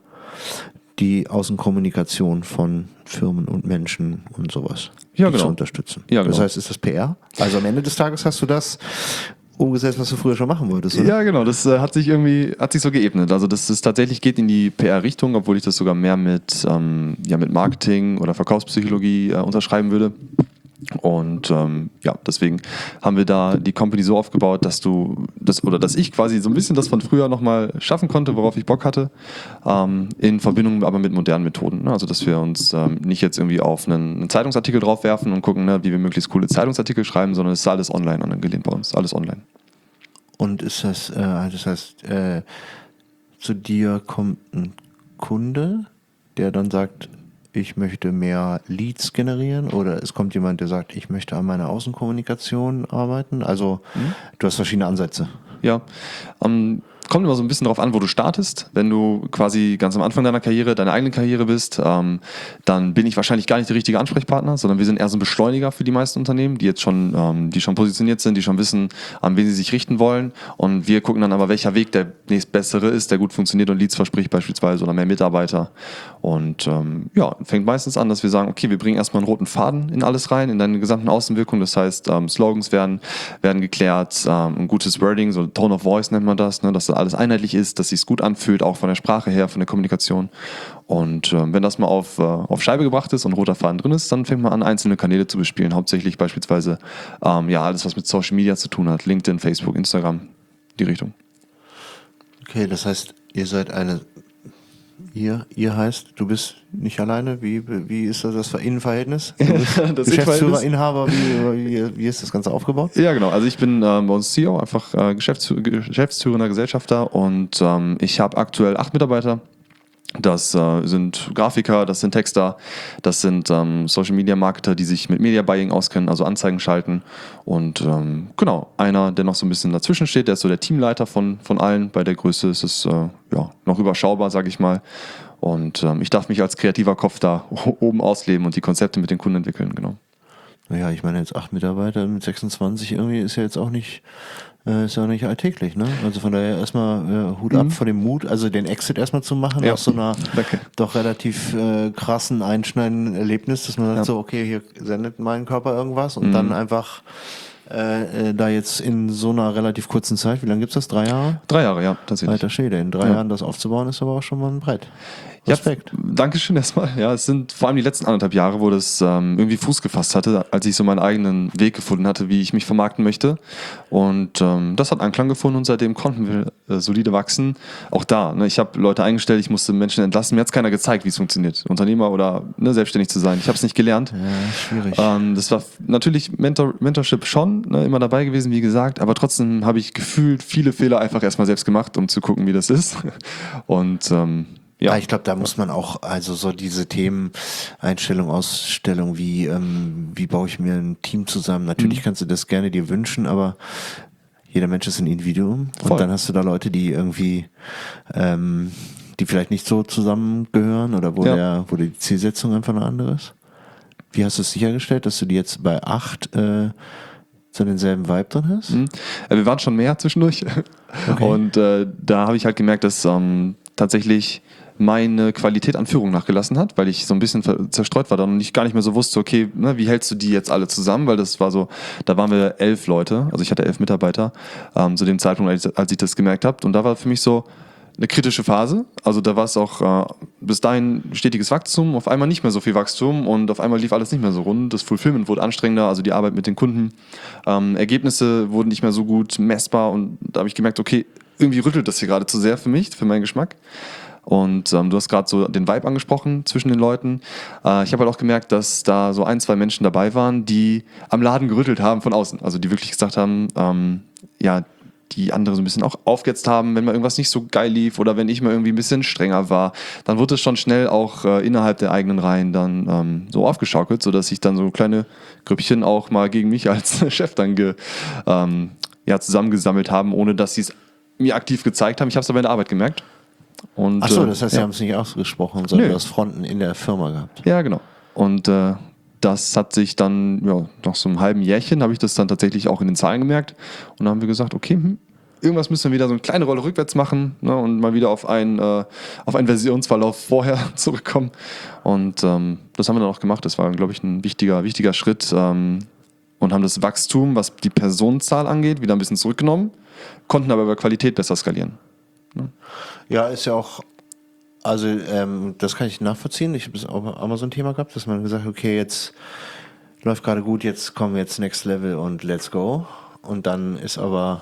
Speaker 1: die Außenkommunikation von Firmen und Menschen und sowas,
Speaker 2: ja,
Speaker 1: die
Speaker 2: genau.
Speaker 1: zu unterstützen.
Speaker 2: Ja, genau.
Speaker 1: Das heißt, ist das P R? Also am Ende des Tages hast du das umgesetzt, was du früher schon machen wolltest, oder?
Speaker 2: Ja, genau. Das äh, hat sich irgendwie, hat sich so geebnet. Also das ist tatsächlich geht in die P R-Richtung, obwohl ich das sogar mehr mit, ähm, ja, mit Marketing oder Verkaufspsychologie äh, unterschreiben würde. Und ähm, ja, deswegen haben wir da die Company so aufgebaut, dass du das oder dass ich quasi so ein bisschen das von früher nochmal schaffen konnte, worauf ich Bock hatte, ähm, in Verbindung aber mit modernen Methoden. Ne? Also dass wir uns ähm, nicht jetzt irgendwie auf einen, einen Zeitungsartikel draufwerfen und gucken, ne, wie wir möglichst coole Zeitungsartikel schreiben, sondern es ist alles online angelehnt bei uns, alles online.
Speaker 1: Und ist das, äh, das heißt, äh, zu dir kommt ein Kunde, der dann sagt, ich möchte mehr Leads generieren, oder es kommt jemand, der sagt, ich möchte an meiner Außenkommunikation arbeiten. Also mhm. du hast verschiedene Ansätze.
Speaker 2: Ja, ähm, kommt immer so ein bisschen darauf an, wo du startest. Wenn du quasi ganz am Anfang deiner Karriere, deiner eigenen Karriere bist, ähm, dann bin ich wahrscheinlich gar nicht der richtige Ansprechpartner, sondern wir sind eher so ein Beschleuniger für die meisten Unternehmen, die jetzt schon, ähm, die schon positioniert sind, die schon wissen, an wen sie sich richten wollen. Und wir gucken dann aber, welcher Weg der nächstbessere ist, der gut funktioniert und Leads verspricht beispielsweise oder mehr Mitarbeiter. Und ähm, ja, fängt meistens an, dass wir sagen, okay, wir bringen erstmal einen roten Faden in alles rein, in deine gesamten Außenwirkungen. Das heißt, ähm, Slogans werden, werden geklärt, ähm, ein gutes Wording, so Tone of Voice nennt man das, ne, dass alles einheitlich ist, dass es sich gut anfühlt, auch von der Sprache her, von der Kommunikation. Und äh, wenn das mal auf, äh, auf Scheibe gebracht ist und roter Faden drin ist, dann fängt man an, einzelne Kanäle zu bespielen. Hauptsächlich beispielsweise ähm, ja, alles, was mit Social Media zu tun hat. LinkedIn, Facebook, Instagram, die Richtung.
Speaker 1: Okay, das heißt, ihr seid eine... Ihr, ihr heißt, du bist nicht alleine. Wie, wie ist das, das Innenverhältnis? Du bist
Speaker 2: das
Speaker 1: Geschäftsführer, Inhaber, wie, wie, wie ist das Ganze aufgebaut?
Speaker 2: Ja, genau. Also ich bin ähm, bei uns C E O, einfach äh, Geschäftsführ- geschäftsführender Gesellschafter und ähm, ich habe aktuell acht Mitarbeiter. Das äh, sind Grafiker, das sind Texter, das sind ähm, Social-Media-Marketer, die sich mit Media-Buying auskennen, also Anzeigen schalten. Und ähm, genau, einer, der noch so ein bisschen dazwischen steht, der ist so der Teamleiter von, von allen. Bei der Größe ist es äh, ja, noch überschaubar, sage ich mal. Und ähm, ich darf mich als kreativer Kopf da oben ausleben und die Konzepte mit den Kunden entwickeln, genau.
Speaker 1: Naja, ich meine, jetzt acht Mitarbeiter mit sechsundzwanzig irgendwie ist ja jetzt auch nicht... ist ja nicht alltäglich, ne? Also von daher erstmal äh, Hut ab mhm. vor dem Mut, also den Exit erstmal zu machen, ja. Nach so einer okay. doch relativ äh, krassen, einschneidenden Erlebnis, dass man sagt ja. so, okay, hier sendet mein Körper irgendwas und mhm. dann einfach äh, äh, da jetzt in so einer relativ kurzen Zeit, wie lange gibt's das? Drei Jahre?
Speaker 2: Drei Jahre, ja, tatsächlich.
Speaker 1: Alter Schwede, in drei
Speaker 2: ja.
Speaker 1: Jahren das aufzubauen, ist aber auch schon mal ein Brett.
Speaker 2: Respekt. Ja, Dankeschön erstmal. Ja, es sind vor allem die letzten anderthalb Jahre, wo das ähm, irgendwie Fuß gefasst hatte, als ich so meinen eigenen Weg gefunden hatte, wie ich mich vermarkten möchte. Und ähm, das hat Anklang gefunden und seitdem konnten wir äh, solide wachsen. Auch da, ne, ich habe Leute eingestellt, ich musste Menschen entlassen. Mir hat es keiner gezeigt, wie es funktioniert, Unternehmer oder ne, selbstständig zu sein. Ich habe es nicht gelernt.
Speaker 1: Ja, schwierig.
Speaker 2: Ähm, das war natürlich Mentor, Mentorship schon, ne, immer dabei gewesen, wie gesagt, aber trotzdem habe ich gefühlt viele Fehler einfach erstmal selbst gemacht, um zu gucken, wie das ist. Und ähm, ja.
Speaker 1: ja, ich glaube, da muss man auch, also so diese Themen, Einstellung, Ausstellung, wie, ähm, wie baue ich mir ein Team zusammen. Natürlich mhm. kannst du das gerne dir wünschen, aber jeder Mensch ist ein Individuum.
Speaker 2: Voll.
Speaker 1: Und dann hast du da Leute, die irgendwie, ähm, die vielleicht nicht so zusammengehören oder wo,
Speaker 2: Ja.
Speaker 1: der, wo die Zielsetzung einfach eine andere ist. Wie hast du es sichergestellt, dass du die jetzt bei acht äh, so denselben Vibe drin hast?
Speaker 2: Mhm. Äh, Wir waren schon mehr zwischendurch.
Speaker 1: Okay.
Speaker 2: Und äh, da habe ich halt gemerkt, dass ähm, tatsächlich meine Qualität an Führung nachgelassen hat, weil ich so ein bisschen ver- zerstreut war dann und ich gar nicht mehr so wusste, okay, ne, wie hältst du die jetzt alle zusammen, weil das war so, da waren wir elf Leute, also ich hatte elf Mitarbeiter ähm, zu dem Zeitpunkt, als ich, als ich das gemerkt habe, und da war für mich so eine kritische Phase, also da war es auch äh, bis dahin stetiges Wachstum, auf einmal nicht mehr so viel Wachstum und auf einmal lief alles nicht mehr so rund, das Fulfillment wurde anstrengender, also die Arbeit mit den Kunden, ähm, Ergebnisse wurden nicht mehr so gut messbar und da habe ich gemerkt, okay, irgendwie rüttelt das hier gerade zu sehr für mich, für meinen Geschmack. Und ähm, du hast gerade so den Vibe angesprochen zwischen den Leuten. Äh, ich habe halt auch gemerkt, dass da so ein, zwei Menschen dabei waren, die am Laden gerüttelt haben von außen. Also die wirklich gesagt haben, ähm, ja, die andere so ein bisschen auch aufgehetzt haben, wenn mal irgendwas nicht so geil lief oder wenn ich mal irgendwie ein bisschen strenger war. Dann wurde es schon schnell auch äh, innerhalb der eigenen Reihen dann ähm, so aufgeschaukelt, sodass sich dann so kleine Grüppchen auch mal gegen mich als Chef dann ge, ähm, ja, zusammengesammelt haben, ohne dass sie es mir aktiv gezeigt haben. Ich habe es aber in der Arbeit gemerkt. Und,
Speaker 1: Ach so,
Speaker 2: äh,
Speaker 1: das heißt,
Speaker 2: ja.
Speaker 1: Sie haben es nicht ausgesprochen, sondern
Speaker 2: Nö.
Speaker 1: du hast Fronten in der Firma gehabt.
Speaker 2: Ja, genau. Und äh, das hat sich dann, ja, nach so einem halben Jährchen habe ich das dann tatsächlich auch in den Zahlen gemerkt. Und dann haben wir gesagt, okay, hm, irgendwas müssen wir wieder so eine kleine Rolle rückwärts machen, ne, und mal wieder auf einen, äh, auf einen Versionsverlauf vorher zurückkommen. Und ähm, das haben wir dann auch gemacht. Das war, glaube ich, ein wichtiger, wichtiger Schritt. Ähm, und haben das Wachstum, was die Personenzahl angeht, wieder ein bisschen zurückgenommen, konnten aber über Qualität besser skalieren.
Speaker 1: Ja, ist ja auch, also ähm, das kann ich nachvollziehen. Ich habe das auch auch mal so ein Thema gehabt, dass man gesagt hat, okay, jetzt läuft gerade gut, jetzt kommen wir jetzt Next Level und let's go. Und dann ist aber,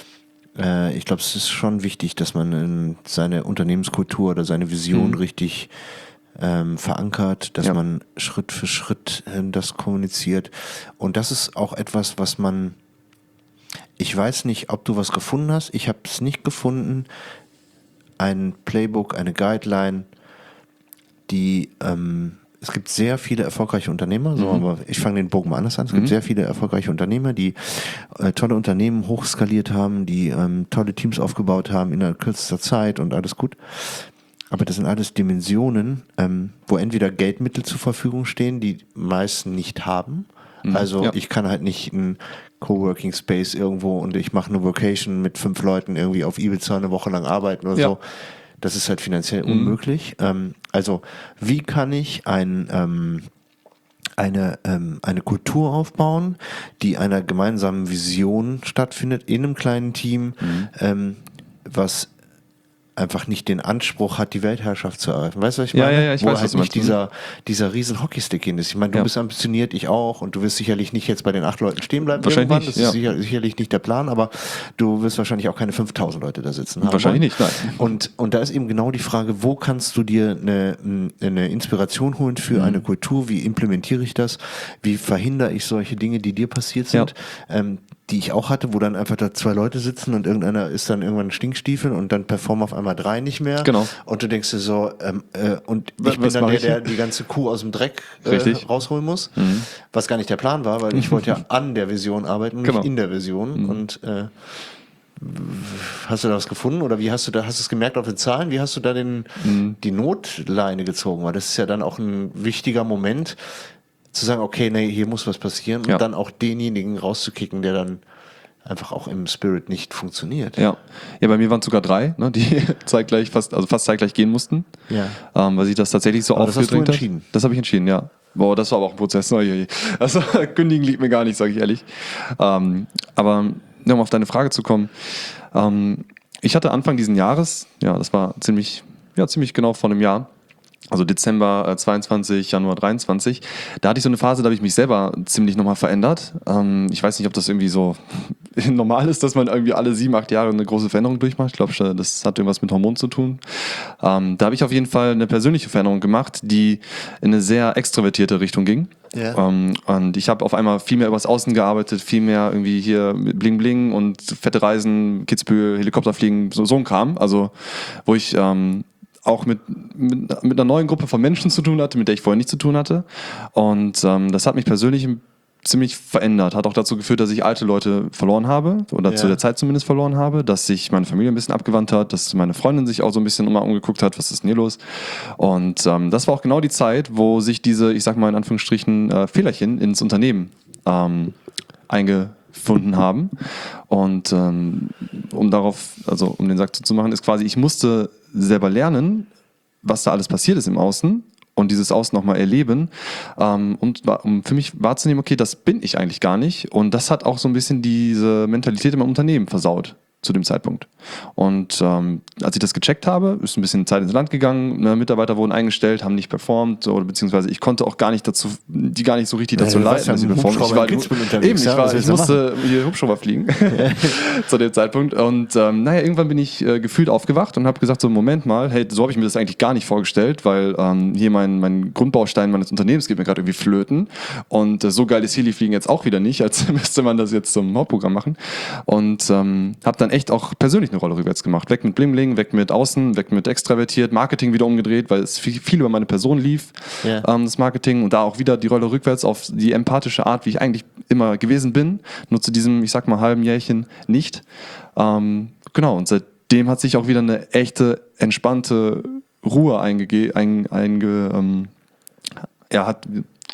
Speaker 1: äh, ich glaube, es ist schon wichtig, dass man in seine Unternehmenskultur oder seine Vision
Speaker 2: Mhm.
Speaker 1: richtig ähm, verankert, dass
Speaker 2: Ja.
Speaker 1: man Schritt für Schritt äh, das kommuniziert. Und das ist auch etwas, was man, ich weiß nicht, ob du was gefunden hast, ich habe es nicht gefunden, ein Playbook, eine Guideline, die, ähm, es gibt sehr viele erfolgreiche Unternehmer, so, aber ich fange den Bogen mal anders an, es gibt sehr viele erfolgreiche Unternehmer, die äh, tolle Unternehmen hochskaliert haben, die ähm, tolle Teams aufgebaut haben innerhalb kürzester Zeit und alles gut. Aber das sind alles Dimensionen, ähm, wo entweder Geldmittel zur Verfügung stehen, die meisten nicht haben. Also
Speaker 2: ja.
Speaker 1: ich kann halt nicht ein Coworking Space irgendwo und ich mache eine Vocation mit fünf Leuten irgendwie auf Ibiza eine Woche lang arbeiten oder
Speaker 2: Ja.
Speaker 1: so. Das ist halt finanziell unmöglich. Ähm, also wie kann ich ein, ähm, eine, ähm, eine Kultur aufbauen, die einer gemeinsamen Vision stattfindet in einem kleinen Team, ähm, was einfach nicht den Anspruch hat, die Weltherrschaft zu erreichen. Weißt du, was ich
Speaker 2: Ja,
Speaker 1: meine?
Speaker 2: ja, ja, ich
Speaker 1: Wo
Speaker 2: weiß,
Speaker 1: halt
Speaker 2: was du
Speaker 1: nicht
Speaker 2: meinst.
Speaker 1: dieser, dieser riesen Hockeystick hin ist. Ich meine, du
Speaker 2: Ja.
Speaker 1: bist ambitioniert, ich auch, und du wirst sicherlich nicht jetzt bei den acht Leuten stehen bleiben
Speaker 2: Wahrscheinlich
Speaker 1: irgendwann.
Speaker 2: nicht,
Speaker 1: Das ist
Speaker 2: ja.
Speaker 1: sicher, sicherlich nicht der Plan, aber du wirst wahrscheinlich auch keine fünftausend Leute da sitzen haben
Speaker 2: Wahrscheinlich
Speaker 1: wollen.
Speaker 2: nicht, nein.
Speaker 1: Und, und da ist eben genau die Frage, wo kannst du dir eine, eine Inspiration holen für
Speaker 2: Mhm.
Speaker 1: eine Kultur? Wie implementiere ich das? Wie verhindere ich solche Dinge, die dir passiert sind? Ähm, die ich auch hatte, wo dann einfach da zwei Leute sitzen und irgendeiner ist dann irgendwann ein Stinkstiefel und dann performen auf einmal drei nicht mehr.
Speaker 2: Genau.
Speaker 1: Und du denkst dir so, ähm, äh, und
Speaker 2: Was
Speaker 1: ich bin dann
Speaker 2: mach
Speaker 1: der,
Speaker 2: ich?
Speaker 1: der die ganze Kuh aus dem Dreck äh,
Speaker 2: Richtig.
Speaker 1: rausholen muss, was gar nicht der Plan war, weil ich wollte ja an der Vision arbeiten und
Speaker 2: Genau.
Speaker 1: nicht in der Vision. Und äh, hast du da was gefunden oder wie hast du da, hast du es gemerkt auf den Zahlen? Wie hast du da den, die Notleine gezogen? Weil das ist ja dann auch ein wichtiger Moment, zu sagen, okay, nee, hier muss was passieren
Speaker 2: Ja.
Speaker 1: und dann auch denjenigen rauszukicken, der dann einfach auch im Spirit nicht funktioniert.
Speaker 2: Ja. Ja, bei mir waren es sogar drei, ne, die zeitgleich fast, also fast zeitgleich gehen mussten.
Speaker 1: Ja.
Speaker 2: Ähm, weil sich das tatsächlich so
Speaker 1: Aber das hast du
Speaker 2: aufgedrängt hat.
Speaker 1: entschieden?
Speaker 2: Das habe ich entschieden, ja. Boah, das war aber auch ein Prozess. Oje. Also kündigen liegt mir gar nicht, sage ich ehrlich. Ähm, aber um auf deine Frage zu kommen, ähm, ich hatte Anfang diesen Jahres, ja, das war ziemlich, ja, ziemlich genau vor einem Jahr, also Dezember äh, zweiundzwanzig, Januar dreiundzwanzig, da hatte ich so eine Phase, da habe ich mich selber ziemlich nochmal verändert. Ähm, ich weiß nicht, ob das irgendwie so normal ist, dass man irgendwie alle sieben, acht Jahre eine große Veränderung durchmacht. Ich glaube, das hat irgendwas mit Hormonen zu tun. Ähm, da habe ich auf jeden Fall eine persönliche Veränderung gemacht, die in eine sehr extrovertierte Richtung ging.
Speaker 1: Ja.
Speaker 2: Ähm, und ich habe auf einmal viel mehr übers Außen gearbeitet, viel mehr irgendwie hier mit Bling Bling und fette Reisen, Kitzbühel, Helikopterfliegen, so, so ein Kram. Also, wo ich ähm, auch mit, mit, mit einer neuen Gruppe von Menschen zu tun hatte, mit der ich vorher nicht zu tun hatte. Und ähm, das hat mich persönlich ziemlich verändert. Hat auch dazu geführt, dass ich alte Leute verloren habe oder
Speaker 1: Ja.
Speaker 2: zu der Zeit zumindest verloren habe, dass sich meine Familie ein bisschen abgewandt hat, dass meine Freundin sich auch so ein bisschen immer umgeguckt hat, was ist denn hier los? Und ähm, das war auch genau die Zeit, wo sich diese, ich sag mal in Anführungsstrichen, äh, Fehlerchen ins Unternehmen ähm, eingefunden haben. Und ähm, um darauf, also um den Sack zuzumachen, ist quasi, ich musste selber lernen, was da alles passiert ist im Außen und dieses Außen nochmal erleben, ähm, und um für mich wahrzunehmen, okay, das bin ich eigentlich gar nicht, und das hat auch so ein bisschen diese Mentalität in meinem Unternehmen versaut zu dem Zeitpunkt. Und ähm, als ich das gecheckt habe, ist ein bisschen Zeit ins Land gegangen, ne, Mitarbeiter wurden eingestellt, haben nicht performt, oder beziehungsweise ich konnte auch gar nicht dazu, die gar nicht so richtig dazu
Speaker 1: Ja, du warst
Speaker 2: leiten,
Speaker 1: ja
Speaker 2: dass sie
Speaker 1: mit dem
Speaker 2: performen. Ich
Speaker 1: Hubschrauber
Speaker 2: war,
Speaker 1: in Kitzbühel unterwegs,
Speaker 2: eben, ich,
Speaker 1: ja,
Speaker 2: war,
Speaker 1: was
Speaker 2: ich
Speaker 1: willst du
Speaker 2: musste hier Hubschrauber fliegen zu dem Zeitpunkt. Und ähm, naja, irgendwann bin ich äh, gefühlt aufgewacht und habe gesagt, so Moment mal, hey, so habe ich mir das eigentlich gar nicht vorgestellt, weil ähm, hier mein, mein Grundbaustein meines Unternehmens geht mir gerade irgendwie flöten, und äh, so geil ist Heli-Fliegen jetzt auch wieder nicht, als müsste man das jetzt zum Hauptprogramm machen. Und ähm, habe dann echt auch persönlich eine Rolle rückwärts gemacht. Weg mit Bling Bling, weg mit Außen, weg mit extravertiert, Marketing wieder umgedreht, weil es viel, viel über meine Person lief,
Speaker 1: Ja.
Speaker 2: ähm, das Marketing, und da auch wieder die Rolle rückwärts auf die empathische Art, wie ich eigentlich immer gewesen bin, nur zu diesem, ich sag mal, halben Jährchen nicht. Ähm, genau, und seitdem hat sich auch wieder eine echte, entspannte Ruhe eingege einge, einge ähm, ja, hat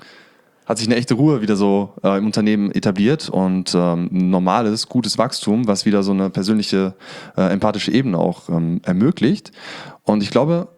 Speaker 2: hat sich eine echte Ruhe wieder so äh, im Unternehmen etabliert, und ähm, ein normales, gutes Wachstum, was wieder so eine persönliche, äh, empathische Ebene auch ähm, ermöglicht. Und ich glaube,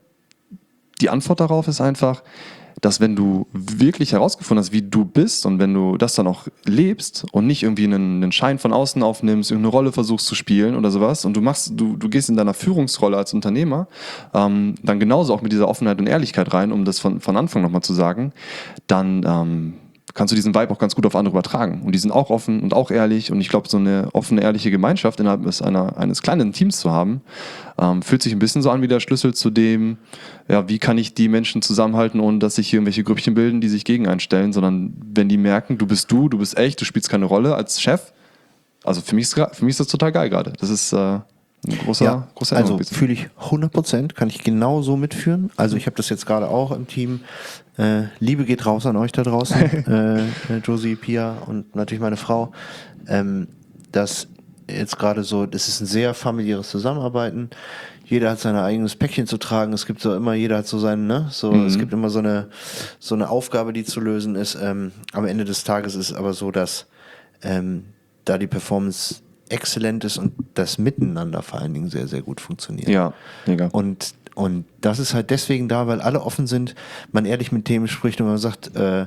Speaker 2: die Antwort darauf ist einfach, dass wenn du wirklich herausgefunden hast, wie du bist, und wenn du das dann auch lebst und nicht irgendwie einen, einen Schein von außen aufnimmst, irgendeine Rolle versuchst zu spielen oder sowas, und du machst, du, du gehst in deiner Führungsrolle als Unternehmer, ähm, dann genauso auch mit dieser Offenheit und Ehrlichkeit rein, um das von, von Anfang nochmal zu sagen, dann ähm, kannst du diesen Vibe auch ganz gut auf andere übertragen. Und die sind auch offen und auch ehrlich. Und ich glaube, so eine offene, ehrliche Gemeinschaft innerhalb einer, eines kleinen Teams zu haben, ähm, fühlt sich ein bisschen so an wie der Schlüssel zu dem, ja, wie kann ich die Menschen zusammenhalten, ohne dass sich hier irgendwelche Grüppchen bilden, die sich gegen einstellen, sondern wenn die merken, du bist du, du bist echt, du spielst keine Rolle als Chef. Also für mich ist, für mich ist das total geil gerade. Das ist äh, ein großer,
Speaker 1: Ja,
Speaker 2: großer
Speaker 1: also
Speaker 2: Änderung.
Speaker 1: fühle ich hundert Prozent, kann ich genau so mitführen. Also ich habe das jetzt gerade auch im Team. Äh, Liebe geht raus an euch da draußen, äh, Josie, Pia und natürlich meine Frau. Ähm, das jetzt gerade so, das ist ein sehr familiäres Zusammenarbeiten. Jeder hat sein eigenes Päckchen zu tragen. Es gibt so immer, jeder hat so seinen, ne, so,
Speaker 2: Mhm.
Speaker 1: es gibt immer so eine, so eine Aufgabe, die zu lösen ist. Ähm, am Ende des Tages ist es aber so, dass ähm, da die Performance exzellent ist und das Miteinander vor allen Dingen sehr, sehr gut funktioniert.
Speaker 2: Ja, mega.
Speaker 1: Und, und das ist halt deswegen da, weil alle offen sind, man ehrlich mit Themen spricht und man sagt, äh,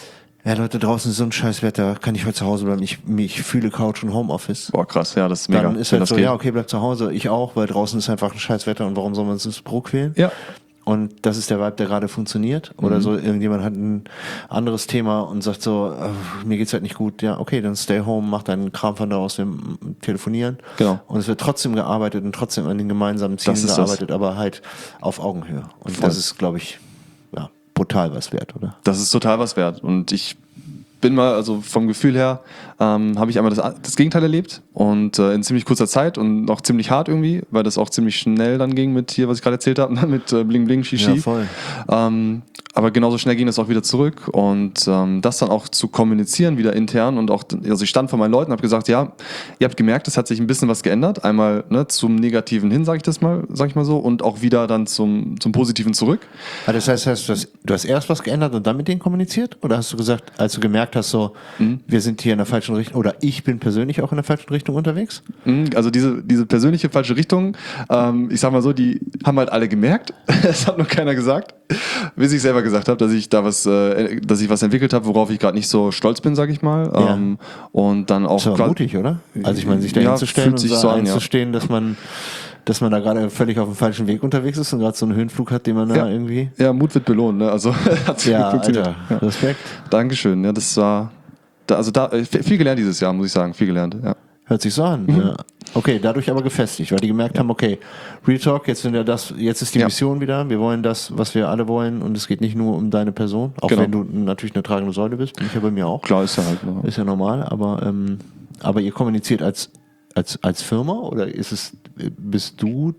Speaker 1: ja Leute, draußen ist so ein scheiß Wetter, kann ich heute zu Hause bleiben? Ich, ich fühle Couch und Homeoffice.
Speaker 2: Boah, krass, ja, das ist mega.
Speaker 1: Dann ist
Speaker 2: wenn
Speaker 1: halt
Speaker 2: das
Speaker 1: so,
Speaker 2: geht.
Speaker 1: ja, okay, bleib zu Hause. Ich auch, weil draußen ist einfach ein scheiß Wetter und warum soll man uns ins Büro quälen?
Speaker 2: Ja.
Speaker 1: Und das ist der Vibe, der gerade funktioniert. Oder
Speaker 2: Mhm.
Speaker 1: so, irgendjemand hat ein anderes Thema und sagt so, äh, mir geht's halt nicht gut. Ja, okay, dann stay home, mach deinen Kram von da aus, wir m- telefonieren.
Speaker 2: Genau.
Speaker 1: Und es wird trotzdem gearbeitet und trotzdem an den gemeinsamen Zielen
Speaker 2: Das ist das.
Speaker 1: gearbeitet, aber halt auf Augenhöhe. Und
Speaker 2: Voll.
Speaker 1: das ist, glaube ich, ja, brutal was wert, oder?
Speaker 2: Das ist total was wert. Und ich bin mal, also vom Gefühl her, ähm, habe ich einmal das, das Gegenteil erlebt, und äh, in ziemlich kurzer Zeit und auch ziemlich hart irgendwie, weil das auch ziemlich schnell dann ging mit hier, was ich gerade erzählt habe, mit äh, Bling Bling Shishi.
Speaker 1: Ja, voll.
Speaker 2: Ähm, aber genauso schnell ging das auch wieder zurück, und ähm, das dann auch zu kommunizieren wieder intern, und auch, also ich stand vor meinen Leuten und habe gesagt, ja, ihr habt gemerkt, es hat sich ein bisschen was geändert, einmal ne, zum Negativen hin, sage ich das mal, sag ich mal so, und auch wieder dann zum, zum Positiven zurück.
Speaker 1: Ah, das heißt, hast du, hast, du hast erst was geändert und dann mit denen kommuniziert? Oder hast du gesagt, als du gemerkt hast, so,
Speaker 2: Mhm.
Speaker 1: wir sind hier in der falschen Richtung, oder ich bin persönlich auch in der falschen Richtung unterwegs?
Speaker 2: Mhm, Also diese, diese persönliche falsche Richtung, ähm, ich sag mal so, die haben halt alle gemerkt. Es hat nur keiner gesagt, bis ich selber gesagt habe, dass ich da was, äh, dass ich was entwickelt habe, worauf ich gerade nicht so stolz bin, sag ich mal.
Speaker 1: Ja.
Speaker 2: Ähm, und dann auch
Speaker 1: Das ist aber
Speaker 2: quasi-
Speaker 1: mutig, oder? Also ich meine, sich da
Speaker 2: Ja,
Speaker 1: hinzustellen
Speaker 2: fühlt
Speaker 1: und
Speaker 2: sich
Speaker 1: so
Speaker 2: so an, ja.
Speaker 1: einzustehen, dass man, dass man da gerade völlig auf dem falschen Weg unterwegs ist und gerade so einen Höhenflug hat, den man da
Speaker 2: Ja.
Speaker 1: irgendwie...
Speaker 2: Ja, Mut wird belohnt, ne? Also hat
Speaker 1: Ja,
Speaker 2: gut funktioniert.
Speaker 1: Alter,
Speaker 2: Ja.
Speaker 1: Respekt.
Speaker 2: Dankeschön. Ja, das war, da, also da äh, viel gelernt dieses Jahr, muss ich sagen, viel gelernt. Ja.
Speaker 1: Hört sich so an.
Speaker 2: Mhm.
Speaker 1: Ja. Okay, dadurch aber gefestigt, weil die gemerkt haben, okay, Real Talk, jetzt sind ja das, jetzt ist die
Speaker 2: Ja.
Speaker 1: Mission wieder, wir wollen das, was wir alle wollen, und es geht nicht nur um deine Person, auch
Speaker 2: Genau.
Speaker 1: wenn du natürlich eine tragende Säule bist, bin ich ja bei mir auch.
Speaker 2: Klar ist ja halt. Ne?
Speaker 1: Ist ja normal, aber, ähm, aber ihr kommuniziert als, als, als Firma, oder ist es, bist du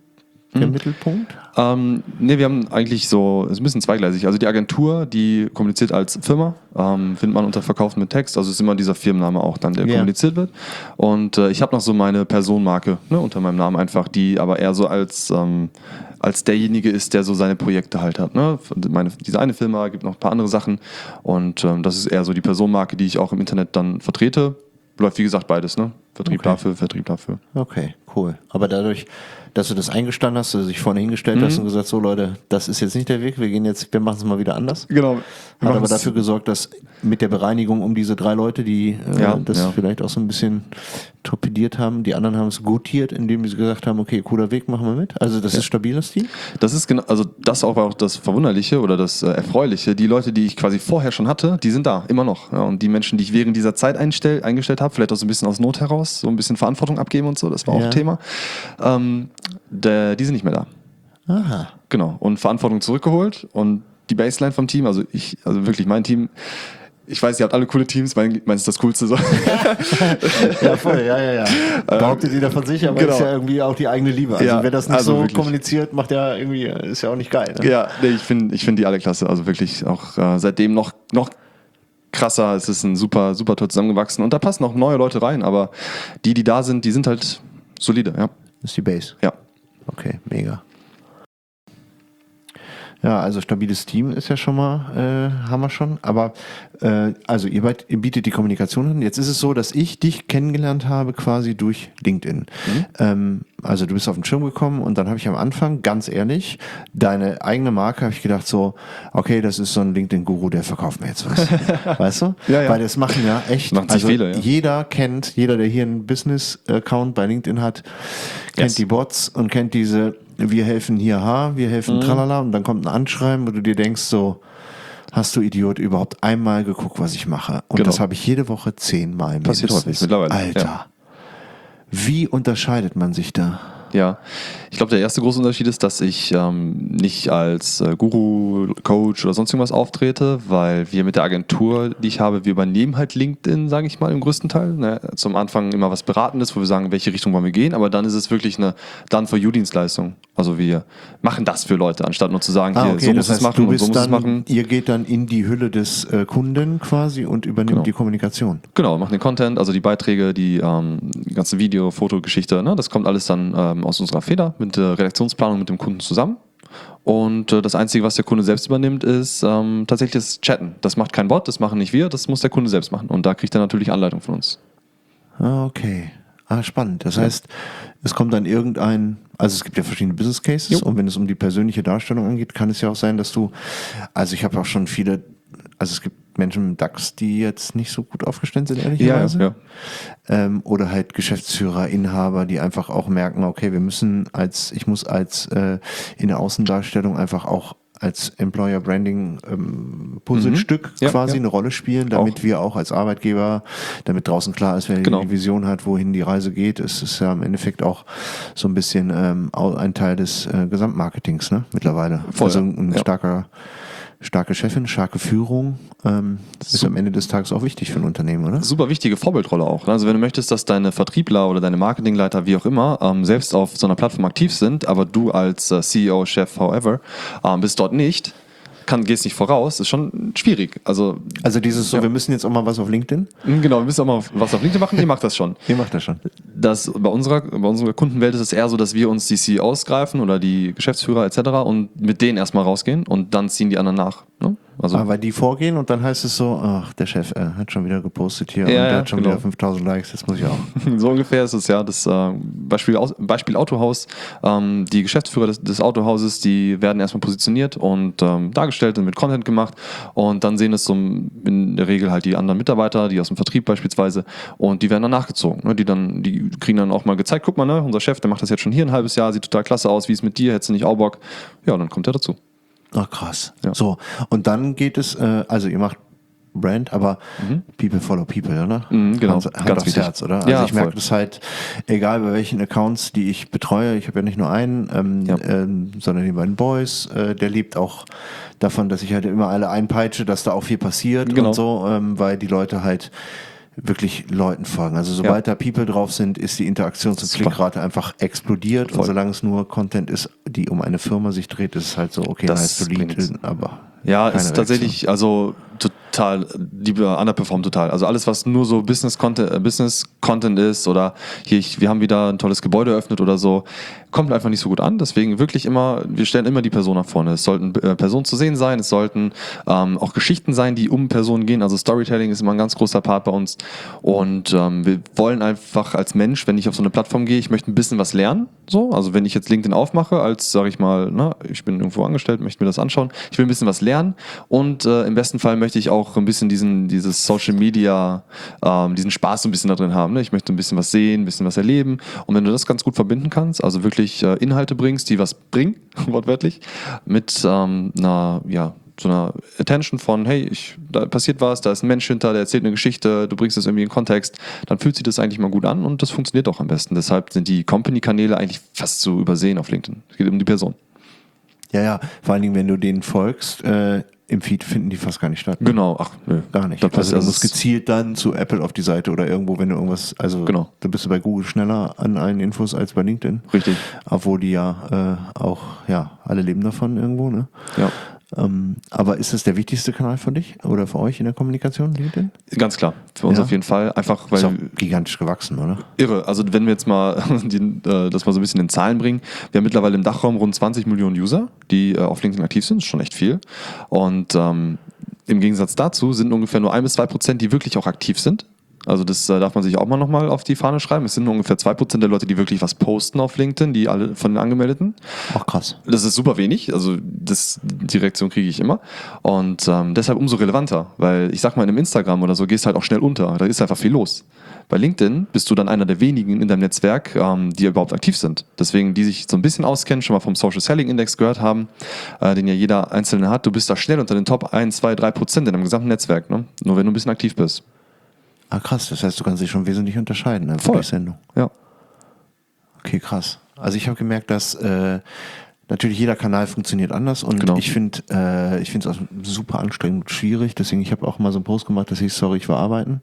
Speaker 1: der mhm. Mittelpunkt?
Speaker 2: Ähm, ne, wir haben eigentlich so, es ist ein bisschen zweigleisig. Also die Agentur, die kommuniziert als Firma, ähm, findet man unter Verkaufen mit Text, also ist immer dieser Firmenname auch dann, der yeah. kommuniziert wird. Und äh, ich habe noch so meine Personenmarke, ne, unter meinem Namen einfach, die aber eher so als, ähm, als derjenige ist, der so seine Projekte halt hat. Ne? Meine, diese eine Firma, gibt noch ein paar andere Sachen und ähm, das ist eher so die Personenmarke, die ich auch im Internet dann vertrete. Läuft wie gesagt beides, ne? Vertrieb okay. dafür, Vertrieb dafür.
Speaker 1: Okay, cool. Aber dadurch, dass du das eingestanden hast, dass du dich vorne hingestellt mhm. hast und gesagt, so Leute, das ist jetzt nicht der Weg, wir gehen jetzt, wir machen es mal wieder anders.
Speaker 2: Genau.
Speaker 1: Hat aber dafür gesorgt, dass mit der Bereinigung um diese drei Leute, die äh,
Speaker 2: ja,
Speaker 1: das
Speaker 2: ja.
Speaker 1: vielleicht auch so ein bisschen torpediert haben, die anderen haben es gutiert, indem sie gesagt haben, okay, cooler Weg, machen wir mit. Also das ja. ist stabil, das Team?
Speaker 2: Das ist genau, also das auch war auch das Verwunderliche oder das äh, Erfreuliche. Die Leute, die ich quasi vorher schon hatte, die sind da, immer noch. Ja, und die Menschen, die ich während dieser Zeit einstell, eingestellt habe, vielleicht auch so ein bisschen aus Not heraus, so ein bisschen Verantwortung abgeben und so, das war auch
Speaker 1: ja.
Speaker 2: Thema. Ähm, der, die sind nicht mehr da.
Speaker 1: Aha.
Speaker 2: Genau. Und Verantwortung zurückgeholt und die Baseline vom Team, also ich, also wirklich mein Team, ich weiß, ihr habt alle coole Teams, mein, meins ist das coolste. So.
Speaker 1: Ja, voll, ja, ja, ja. Behauptet jeder von sich, aber genau. ist ja irgendwie auch die eigene Liebe. Also ja, wer das nicht also so wirklich. kommuniziert, macht ja irgendwie, ist ja auch nicht geil. Ne?
Speaker 2: Ja, nee, ich finde ich find die alle klasse. Also wirklich auch äh, seitdem noch, noch krasser. Es ist ein super, super toll zusammengewachsen. Und da passen auch neue Leute rein, aber die, die da sind, die sind halt solide, ja.
Speaker 1: Das ist die Base.
Speaker 2: Ja.
Speaker 1: Okay, mega. Ja, also stabiles Team ist ja schon mal, äh, haben wir schon. Aber äh, also ihr, beid, ihr bietet die Kommunikation an. Jetzt ist es so, dass ich dich kennengelernt habe quasi durch LinkedIn. Mhm. Ähm, also du bist auf den Schirm gekommen und dann habe ich am Anfang, ganz ehrlich, deine eigene Marke, habe ich gedacht so, okay, das ist so ein LinkedIn-Guru, der verkauft mir jetzt was. Weißt du?
Speaker 2: Ja, ja.
Speaker 1: Weil das machen ja echt,
Speaker 2: Macht sich
Speaker 1: also
Speaker 2: viele, ja.
Speaker 1: jeder kennt, jeder, der hier einen Business-Account bei LinkedIn hat, kennt yes. die Bots und kennt diese wir helfen hier, ha, wir helfen mhm. tralala und dann kommt ein Anschreiben, wo du dir denkst so, hast du Idiot überhaupt einmal geguckt, was ich mache? Und genau. das habe ich jede Woche zehnmal.
Speaker 2: Passiert häufig mittlerweile.
Speaker 1: Alter,
Speaker 2: ja.
Speaker 1: Wie unterscheidet man sich da?
Speaker 2: Ja, ich glaube, der erste große Unterschied ist, dass ich ähm, nicht als äh, Guru, Coach oder sonst irgendwas auftrete, weil wir mit der Agentur, die ich habe, wir übernehmen halt LinkedIn, sage ich mal, im größten Teil. Ne? Zum Anfang immer was Beratendes, wo wir sagen, in welche Richtung wollen wir gehen, aber dann ist es wirklich eine Done-for-You-Dienstleistung. Also wir machen das für Leute, anstatt nur zu sagen,
Speaker 1: ah,
Speaker 2: hier,
Speaker 1: okay,
Speaker 2: so muss es machen und so muss
Speaker 1: dann,
Speaker 2: es machen.
Speaker 1: Ihr geht dann in die Hülle des äh, Kunden quasi und übernimmt
Speaker 2: genau.
Speaker 1: die Kommunikation.
Speaker 2: Genau, machen den Content, also die Beiträge, die, ähm, die ganze Video-, Fotogeschichte, ne? Das kommt alles dann ähm, aus unserer Feder mit der Redaktionsplanung mit dem Kunden zusammen. Und äh, das Einzige, was der Kunde selbst übernimmt, ist ähm, tatsächlich das Chatten. Das macht kein Bot, das machen nicht wir, das muss der Kunde selbst machen. Und da kriegt er natürlich Anleitung von uns.
Speaker 1: Ah, okay. Ah, spannend. Das ja. heißt, es kommt dann irgendein, also es gibt ja verschiedene Business Cases jo. Und wenn es um die persönliche Darstellung angeht, kann es ja auch sein, dass du, also ich habe auch schon viele, also es gibt Menschen mit DAX, die jetzt nicht so gut aufgestellt sind, ehrlicherweise.
Speaker 2: Ja, ja.
Speaker 1: Ähm, oder halt Geschäftsführer, Inhaber, die einfach auch merken, okay, wir müssen als, ich muss als äh, in der Außendarstellung einfach auch als Employer Branding ähm, Puzzlestück mhm. ja, quasi ja. eine Rolle spielen, damit auch. wir auch als Arbeitgeber, damit draußen klar ist, wer genau. die Vision hat, wohin die Reise geht. Es ist ja im Endeffekt auch so ein bisschen ähm, ein Teil des äh, Gesamtmarketings, ne, mittlerweile.
Speaker 2: Voll,
Speaker 1: also ein
Speaker 2: ja.
Speaker 1: starker starke Chefin, starke Führung ähm, ist am Ende des Tages auch wichtig für ein Unternehmen, oder?
Speaker 2: Super wichtige Vorbildrolle auch. Also wenn du möchtest, dass deine Vertriebler oder deine Marketingleiter, wie auch immer, ähm, selbst auf so einer Plattform aktiv sind, aber du als äh, C E O, Chef, however, ähm, bist dort nicht, kann, gehst nicht voraus, ist schon schwierig. Also,
Speaker 1: also dieses so, ja. wir müssen jetzt auch mal was auf LinkedIn?
Speaker 2: Genau, wir müssen auch mal was auf LinkedIn machen, ihr macht das schon.
Speaker 1: Ihr macht das schon.
Speaker 2: Das, bei, unserer, bei unserer Kundenwelt ist es eher so, dass wir uns die C E Os greifen oder die Geschäftsführer et cetera und mit denen erstmal rausgehen und dann ziehen die anderen nach. Ne? Also,
Speaker 1: aber die vorgehen und dann heißt es so, ach, der Chef äh, hat schon wieder gepostet hier
Speaker 2: ja,
Speaker 1: und der
Speaker 2: ja,
Speaker 1: hat schon
Speaker 2: genau.
Speaker 1: wieder fünftausend Likes, jetzt muss ich auch.
Speaker 2: So ungefähr ist es ja. Das äh, Beispiel, Beispiel Autohaus, ähm, die Geschäftsführer des, des Autohauses, die werden erstmal positioniert und ähm, dargestellt und mit Content gemacht und dann sehen es so in der Regel halt die anderen Mitarbeiter, die aus dem Vertrieb beispielsweise und die werden dann nachgezogen. Ne? Die, dann, die kriegen dann auch mal gezeigt, guck mal, ne, unser Chef, der macht das jetzt schon hier ein halbes Jahr, sieht total klasse aus, wie ist mit dir, hättest du nicht auch Bock? Ja, dann kommt er dazu.
Speaker 1: Ach krass.
Speaker 2: Ja.
Speaker 1: So, und dann geht es, äh, also ihr macht Brand, aber mhm. People follow people, oder?
Speaker 2: Mhm, genau,
Speaker 1: Hand, Hand
Speaker 2: ganz
Speaker 1: aufs
Speaker 2: wichtig.
Speaker 1: Herz, oder? Also
Speaker 2: ja,
Speaker 1: ich merke das halt, egal bei welchen Accounts, die ich betreue, ich habe ja nicht nur einen, ähm,
Speaker 2: ja.
Speaker 1: ähm, sondern die beiden Boys, äh, der lebt auch davon, dass ich halt immer alle einpeitsche, dass da auch viel passiert
Speaker 2: genau.
Speaker 1: und so, ähm, weil die Leute halt wirklich Leuten folgen. Also sobald
Speaker 2: Ja.
Speaker 1: da People drauf sind, ist die Interaktions- und Klickrate einfach explodiert.
Speaker 2: Voll.
Speaker 1: Und solange es nur Content ist, die um eine Firma sich dreht, ist es halt so, okay,
Speaker 2: Das
Speaker 1: nice to
Speaker 2: bringt
Speaker 1: lead,
Speaker 2: nichts.
Speaker 1: aber
Speaker 2: Ja,
Speaker 1: keine
Speaker 2: ist tatsächlich, also total, die underperformen total. Also alles, was nur so Business-Content äh, Business-Content ist oder hier, ich, wir haben wieder ein tolles Gebäude eröffnet oder so, kommt einfach nicht so gut an. Deswegen wirklich immer, wir stellen immer die Person nach vorne. Es sollten äh, Personen zu sehen sein, es sollten ähm, auch Geschichten sein, die um Personen gehen. Also Storytelling ist immer ein ganz großer Part bei uns. Und ähm, wir wollen einfach als Mensch, wenn ich auf so eine Plattform gehe, ich möchte ein bisschen was lernen. So, also wenn ich jetzt LinkedIn aufmache, als, sage ich mal, na, ich bin irgendwo angestellt, möchte mir das anschauen, ich will ein bisschen was lernen und äh, im besten Fall möchte ich auch ein bisschen diesen, dieses Social Media, ähm, diesen Spaß so ein bisschen da drin haben. Ne? Ich möchte ein bisschen was sehen, ein bisschen was erleben und wenn du das ganz gut verbinden kannst, also wirklich äh, Inhalte bringst, die was bringen, wortwörtlich, mit ähm, einer, ja, so einer Attention von, hey, ich, da passiert was, da ist ein Mensch hinter, der erzählt eine Geschichte, du bringst das irgendwie in Kontext, dann fühlt sich das eigentlich mal gut an und das funktioniert auch am besten. Deshalb sind die Company-Kanäle eigentlich fast zu übersehen auf LinkedIn. Es geht um die Person.
Speaker 1: Ja, ja, vor allen Dingen, wenn du denen folgst, äh, im Feed finden die fast gar nicht statt. Ne?
Speaker 2: Genau, ach, nö.
Speaker 1: Gar nicht.
Speaker 2: Da
Speaker 1: Also
Speaker 2: passiert
Speaker 1: du
Speaker 2: also
Speaker 1: musst gezielt dann zu Apple auf die Seite oder irgendwo, wenn du irgendwas, also
Speaker 2: Genau.
Speaker 1: da bist du bei Google schneller an allen Infos als bei LinkedIn.
Speaker 2: Richtig.
Speaker 1: Obwohl die ja äh, auch, ja, alle leben davon irgendwo, ne?
Speaker 2: Ja.
Speaker 1: Ähm, aber ist das der wichtigste Kanal für dich oder für euch in der Kommunikation, LinkedIn?
Speaker 2: Ganz klar, für uns
Speaker 1: Ja.
Speaker 2: auf jeden Fall. Einfach,
Speaker 1: Ist
Speaker 2: weil
Speaker 1: auch gigantisch gewachsen, oder?
Speaker 2: irre. Also wenn wir jetzt mal die, äh, das mal so ein bisschen in Zahlen bringen, wir haben mittlerweile im Dachraum rund zwanzig Millionen User, die äh, auf LinkedIn aktiv sind, das ist schon echt viel. Und ähm, im Gegensatz dazu sind ungefähr nur ein bis zwei Prozent, die wirklich auch aktiv sind. Also das äh, darf man sich auch mal nochmal auf die Fahne schreiben. Es sind nur ungefähr zwei Prozent der Leute, die wirklich was posten auf LinkedIn, die alle von den Angemeldeten.
Speaker 1: Ach krass.
Speaker 2: Das ist super wenig, also das, die Reaktion kriege ich immer und ähm, deshalb umso relevanter, weil ich sag mal in einem Instagram oder so gehst halt auch schnell unter, da ist einfach viel los. Bei LinkedIn bist du dann einer der wenigen in deinem Netzwerk, ähm, die überhaupt aktiv sind. Deswegen, die sich so ein bisschen auskennen, schon mal vom Social Selling Index gehört haben, äh, den ja jeder Einzelne hat, du bist da schnell unter den Top eins, zwei, drei Prozent in deinem gesamten Netzwerk, ne? Nur wenn du ein bisschen aktiv bist.
Speaker 1: Ah krass, das heißt, du kannst dich schon wesentlich unterscheiden, ne, für
Speaker 2: Voll.
Speaker 1: die Sendung.
Speaker 2: Ja.
Speaker 1: Okay, krass. Also ich habe gemerkt, dass äh, natürlich jeder Kanal funktioniert anders und
Speaker 2: Genau.
Speaker 1: ich finde äh, ich finde es auch super anstrengend und schwierig, deswegen ich habe auch mal so einen Post gemacht, dass ich, sorry, ich war arbeiten,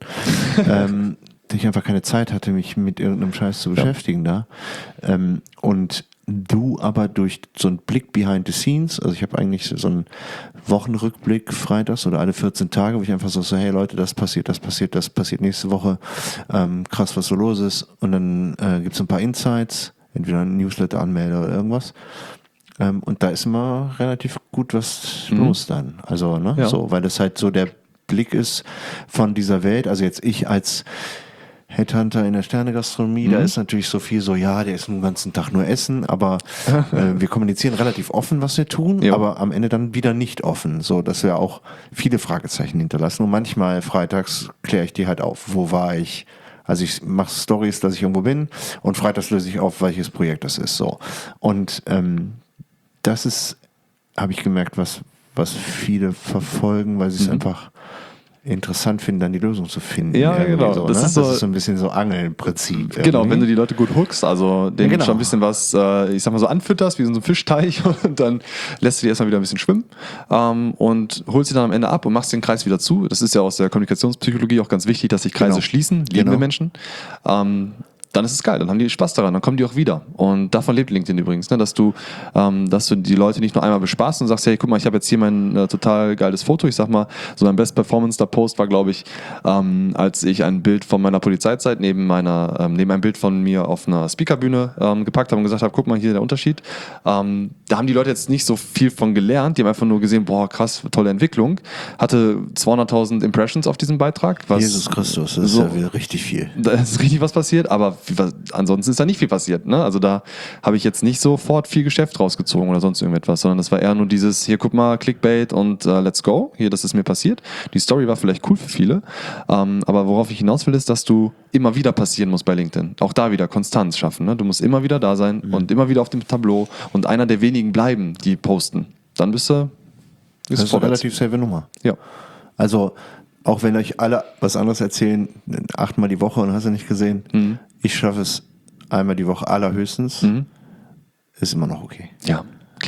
Speaker 1: ähm, dass ich einfach keine Zeit hatte, mich mit irgendeinem Scheiß zu beschäftigen da. Ähm, und du aber durch so einen Blick behind the scenes, also ich habe eigentlich so einen Wochenrückblick freitags oder alle vierzehn Tage, wo ich einfach so, so hey Leute, das passiert, das passiert, das passiert nächste Woche, ähm, krass, was so los ist und dann äh, gibt es ein paar Insights, entweder ein Newsletter anmelde oder irgendwas. Ähm, und da ist immer relativ gut was
Speaker 2: Mhm.
Speaker 1: los dann. Also, ne,
Speaker 2: Ja.
Speaker 1: so, weil das halt so der Blick ist von dieser Welt. Also jetzt ich als Headhunter in der Sternegastronomie,
Speaker 2: Mhm.
Speaker 1: da ist natürlich so viel so, ja, der ist den ganzen Tag nur Essen, aber äh, wir kommunizieren relativ offen, was wir tun,
Speaker 2: Ja.
Speaker 1: aber am Ende dann wieder nicht offen, so dass wir auch viele Fragezeichen hinterlassen. Und manchmal freitags kläre ich die halt auf, wo war ich? Also ich mache Stories, dass ich irgendwo bin und freitags löse ich auf, welches Projekt das ist. So. Und ähm, das ist, habe ich gemerkt, was, was viele verfolgen, weil sie es
Speaker 2: Mhm.
Speaker 1: einfach interessant finden, dann die Lösung zu finden.
Speaker 2: Ja,
Speaker 1: irgendwie
Speaker 2: genau.
Speaker 1: So,
Speaker 2: Das
Speaker 1: ne?
Speaker 2: ist so-
Speaker 1: das ist so ein bisschen so Angeln-Prinzip.
Speaker 2: Genau,
Speaker 1: irgendwie.
Speaker 2: wenn du die Leute gut hookst, also denen
Speaker 1: Genau.
Speaker 2: schon ein bisschen was, äh, ich sag mal so anfütterst, wie so ein Fischteich und dann lässt du die erstmal wieder ein bisschen schwimmen ähm, und holst sie dann am Ende ab und machst den Kreis wieder zu. Das ist ja aus der Kommunikationspsychologie auch ganz wichtig, dass sich Kreise
Speaker 1: Genau.
Speaker 2: schließen, lieben
Speaker 1: Genau.
Speaker 2: wir Menschen. Ähm, dann ist es geil, dann haben die Spaß daran, dann kommen die auch wieder. Und davon lebt LinkedIn übrigens, ne? dass, du, ähm, dass du die Leute nicht nur einmal bespaßt und sagst, hey, guck mal, ich habe jetzt hier mein äh, total geiles Foto. Ich sag mal, so mein Best Performance der Post war, glaube ich, ähm, als ich ein Bild von meiner Polizeizeit neben meiner, ähm, neben ein Bild von mir auf einer Speakerbühne ähm, gepackt habe und gesagt habe, guck mal, hier der Unterschied. Ähm, da haben die Leute jetzt nicht so viel von gelernt, die haben einfach nur gesehen, boah, krass, tolle Entwicklung. Hatte zweihunderttausend Impressions auf diesem Beitrag. Was
Speaker 1: Jesus Christus, das
Speaker 2: so,
Speaker 1: ist ja wieder richtig viel.
Speaker 2: da ist richtig was passiert, aber wie, was, ansonsten ist da nicht viel passiert. Ne? Also da habe ich jetzt nicht sofort viel Geschäft rausgezogen oder sonst irgendetwas, sondern das war eher nur dieses, hier guck mal, Clickbait und uh, let's go. Hier, das ist mir passiert. Die Story war vielleicht cool für viele, ähm, aber worauf ich hinaus will, ist, dass du immer wieder passieren musst bei LinkedIn. Auch da wieder Konstanz schaffen. Ne? Du musst immer wieder da sein mhm. und immer wieder auf dem Tableau und einer der wenigen bleiben, die posten. Dann bist du...
Speaker 1: Das ist eine relativ safe Nummer.
Speaker 2: Ja.
Speaker 1: Also, auch wenn euch alle was anderes erzählen, achtmal die Woche und hast du nicht gesehen,
Speaker 2: Mhm.
Speaker 1: ich schaffe es einmal die Woche allerhöchstens,
Speaker 2: Mhm.
Speaker 1: ist immer noch okay.
Speaker 2: Ja, klar.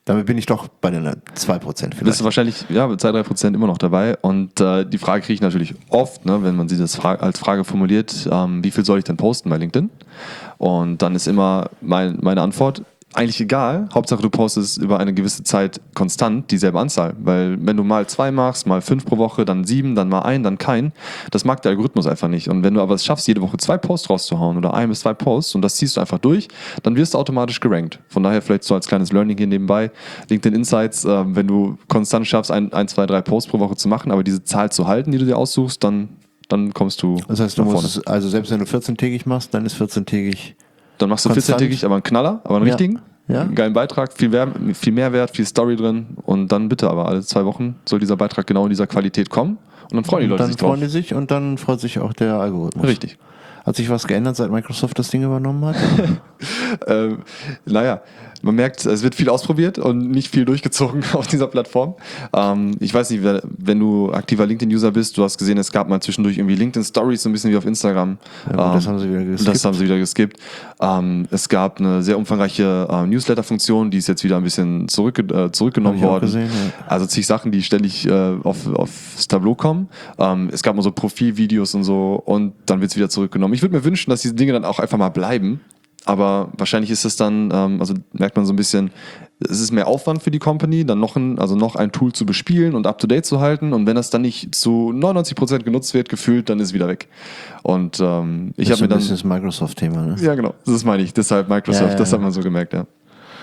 Speaker 1: Damit bin ich doch bei den zwei Prozent vielleicht.
Speaker 2: Bist du wahrscheinlich ja, mit zwei, drei Prozent immer noch dabei. Und äh, die Frage kriege ich natürlich oft, ne, wenn man sie das fra- als Frage formuliert, ähm, wie viel soll ich denn posten bei LinkedIn? Und dann ist immer mein, meine Antwort, eigentlich egal, Hauptsache du postest über eine gewisse Zeit konstant dieselbe Anzahl, weil wenn du mal zwei machst, mal fünf pro Woche, dann sieben, dann mal ein, dann kein, das mag der Algorithmus einfach nicht. Und wenn du aber es schaffst, jede Woche zwei Posts rauszuhauen oder ein bis zwei Posts und das ziehst du einfach durch, dann wirst du automatisch gerankt. Von daher vielleicht so als kleines Learning hier nebenbei, LinkedIn Insights, äh, wenn du konstant schaffst, ein, ein, zwei, drei Posts pro Woche zu machen, aber diese Zahl zu halten, die du dir aussuchst, dann, dann kommst du
Speaker 1: Das heißt, du
Speaker 2: nach
Speaker 1: musst
Speaker 2: vorne.
Speaker 1: es, also selbst wenn du vierzehntägig machst, dann ist vierzehntägig
Speaker 2: Dann machst du
Speaker 1: konstant.
Speaker 2: vierzehntägig, aber einen Knaller, aber einen
Speaker 1: Ja.
Speaker 2: richtigen.
Speaker 1: Ja.
Speaker 2: Einen geilen Beitrag, viel, Wer- viel Mehrwert, viel Story drin und dann bitte aber alle zwei Wochen soll dieser Beitrag genau in dieser Qualität kommen und dann freuen die
Speaker 1: und
Speaker 2: Leute
Speaker 1: dann
Speaker 2: sich drauf.
Speaker 1: freuen die sich und dann freut sich auch der Algorithmus.
Speaker 2: Richtig.
Speaker 1: Hat sich was geändert, seit Microsoft das Ding übernommen hat?
Speaker 2: ähm, naja, man merkt, es wird viel ausprobiert und nicht viel durchgezogen auf dieser Plattform. Ähm, ich weiß nicht, wer- wenn du aktiver LinkedIn-User bist, du hast gesehen, es gab mal zwischendurch irgendwie LinkedIn-Stories, so ein bisschen wie auf Instagram.
Speaker 1: Ja, gut,
Speaker 2: ähm,
Speaker 1: das haben sie wieder geskippt.
Speaker 2: Das haben sie wieder geskippt. Ähm, es gab eine sehr umfangreiche äh, Newsletter-Funktion, die ist jetzt wieder ein bisschen zurückge äh, zurückgenommen
Speaker 1: Hab ich auch
Speaker 2: worden.
Speaker 1: gesehen, ja.
Speaker 2: Also zig Sachen, die ständig äh, auf, aufs Tableau kommen. Ähm, es gab mal so Profilvideos und so und dann wird es wieder zurückgenommen. Ich würde mir wünschen, dass diese Dinge dann auch einfach mal bleiben. Aber wahrscheinlich ist es dann, ähm, also merkt man so ein bisschen, es ist mehr Aufwand für die Company, dann noch ein, also noch ein Tool zu bespielen und up-to-date zu halten. Und wenn das dann nicht zu neunundneunzig Prozent genutzt wird, gefühlt, dann ist es wieder weg. Und ähm, ich
Speaker 1: Das ist
Speaker 2: habe mir
Speaker 1: so ein
Speaker 2: dann...
Speaker 1: bisschen das Microsoft-Thema, ne?
Speaker 2: Ja, genau, das meine ich. Deshalb Microsoft,
Speaker 1: Ja, ja,
Speaker 2: das
Speaker 1: ja.
Speaker 2: hat man so gemerkt, ja.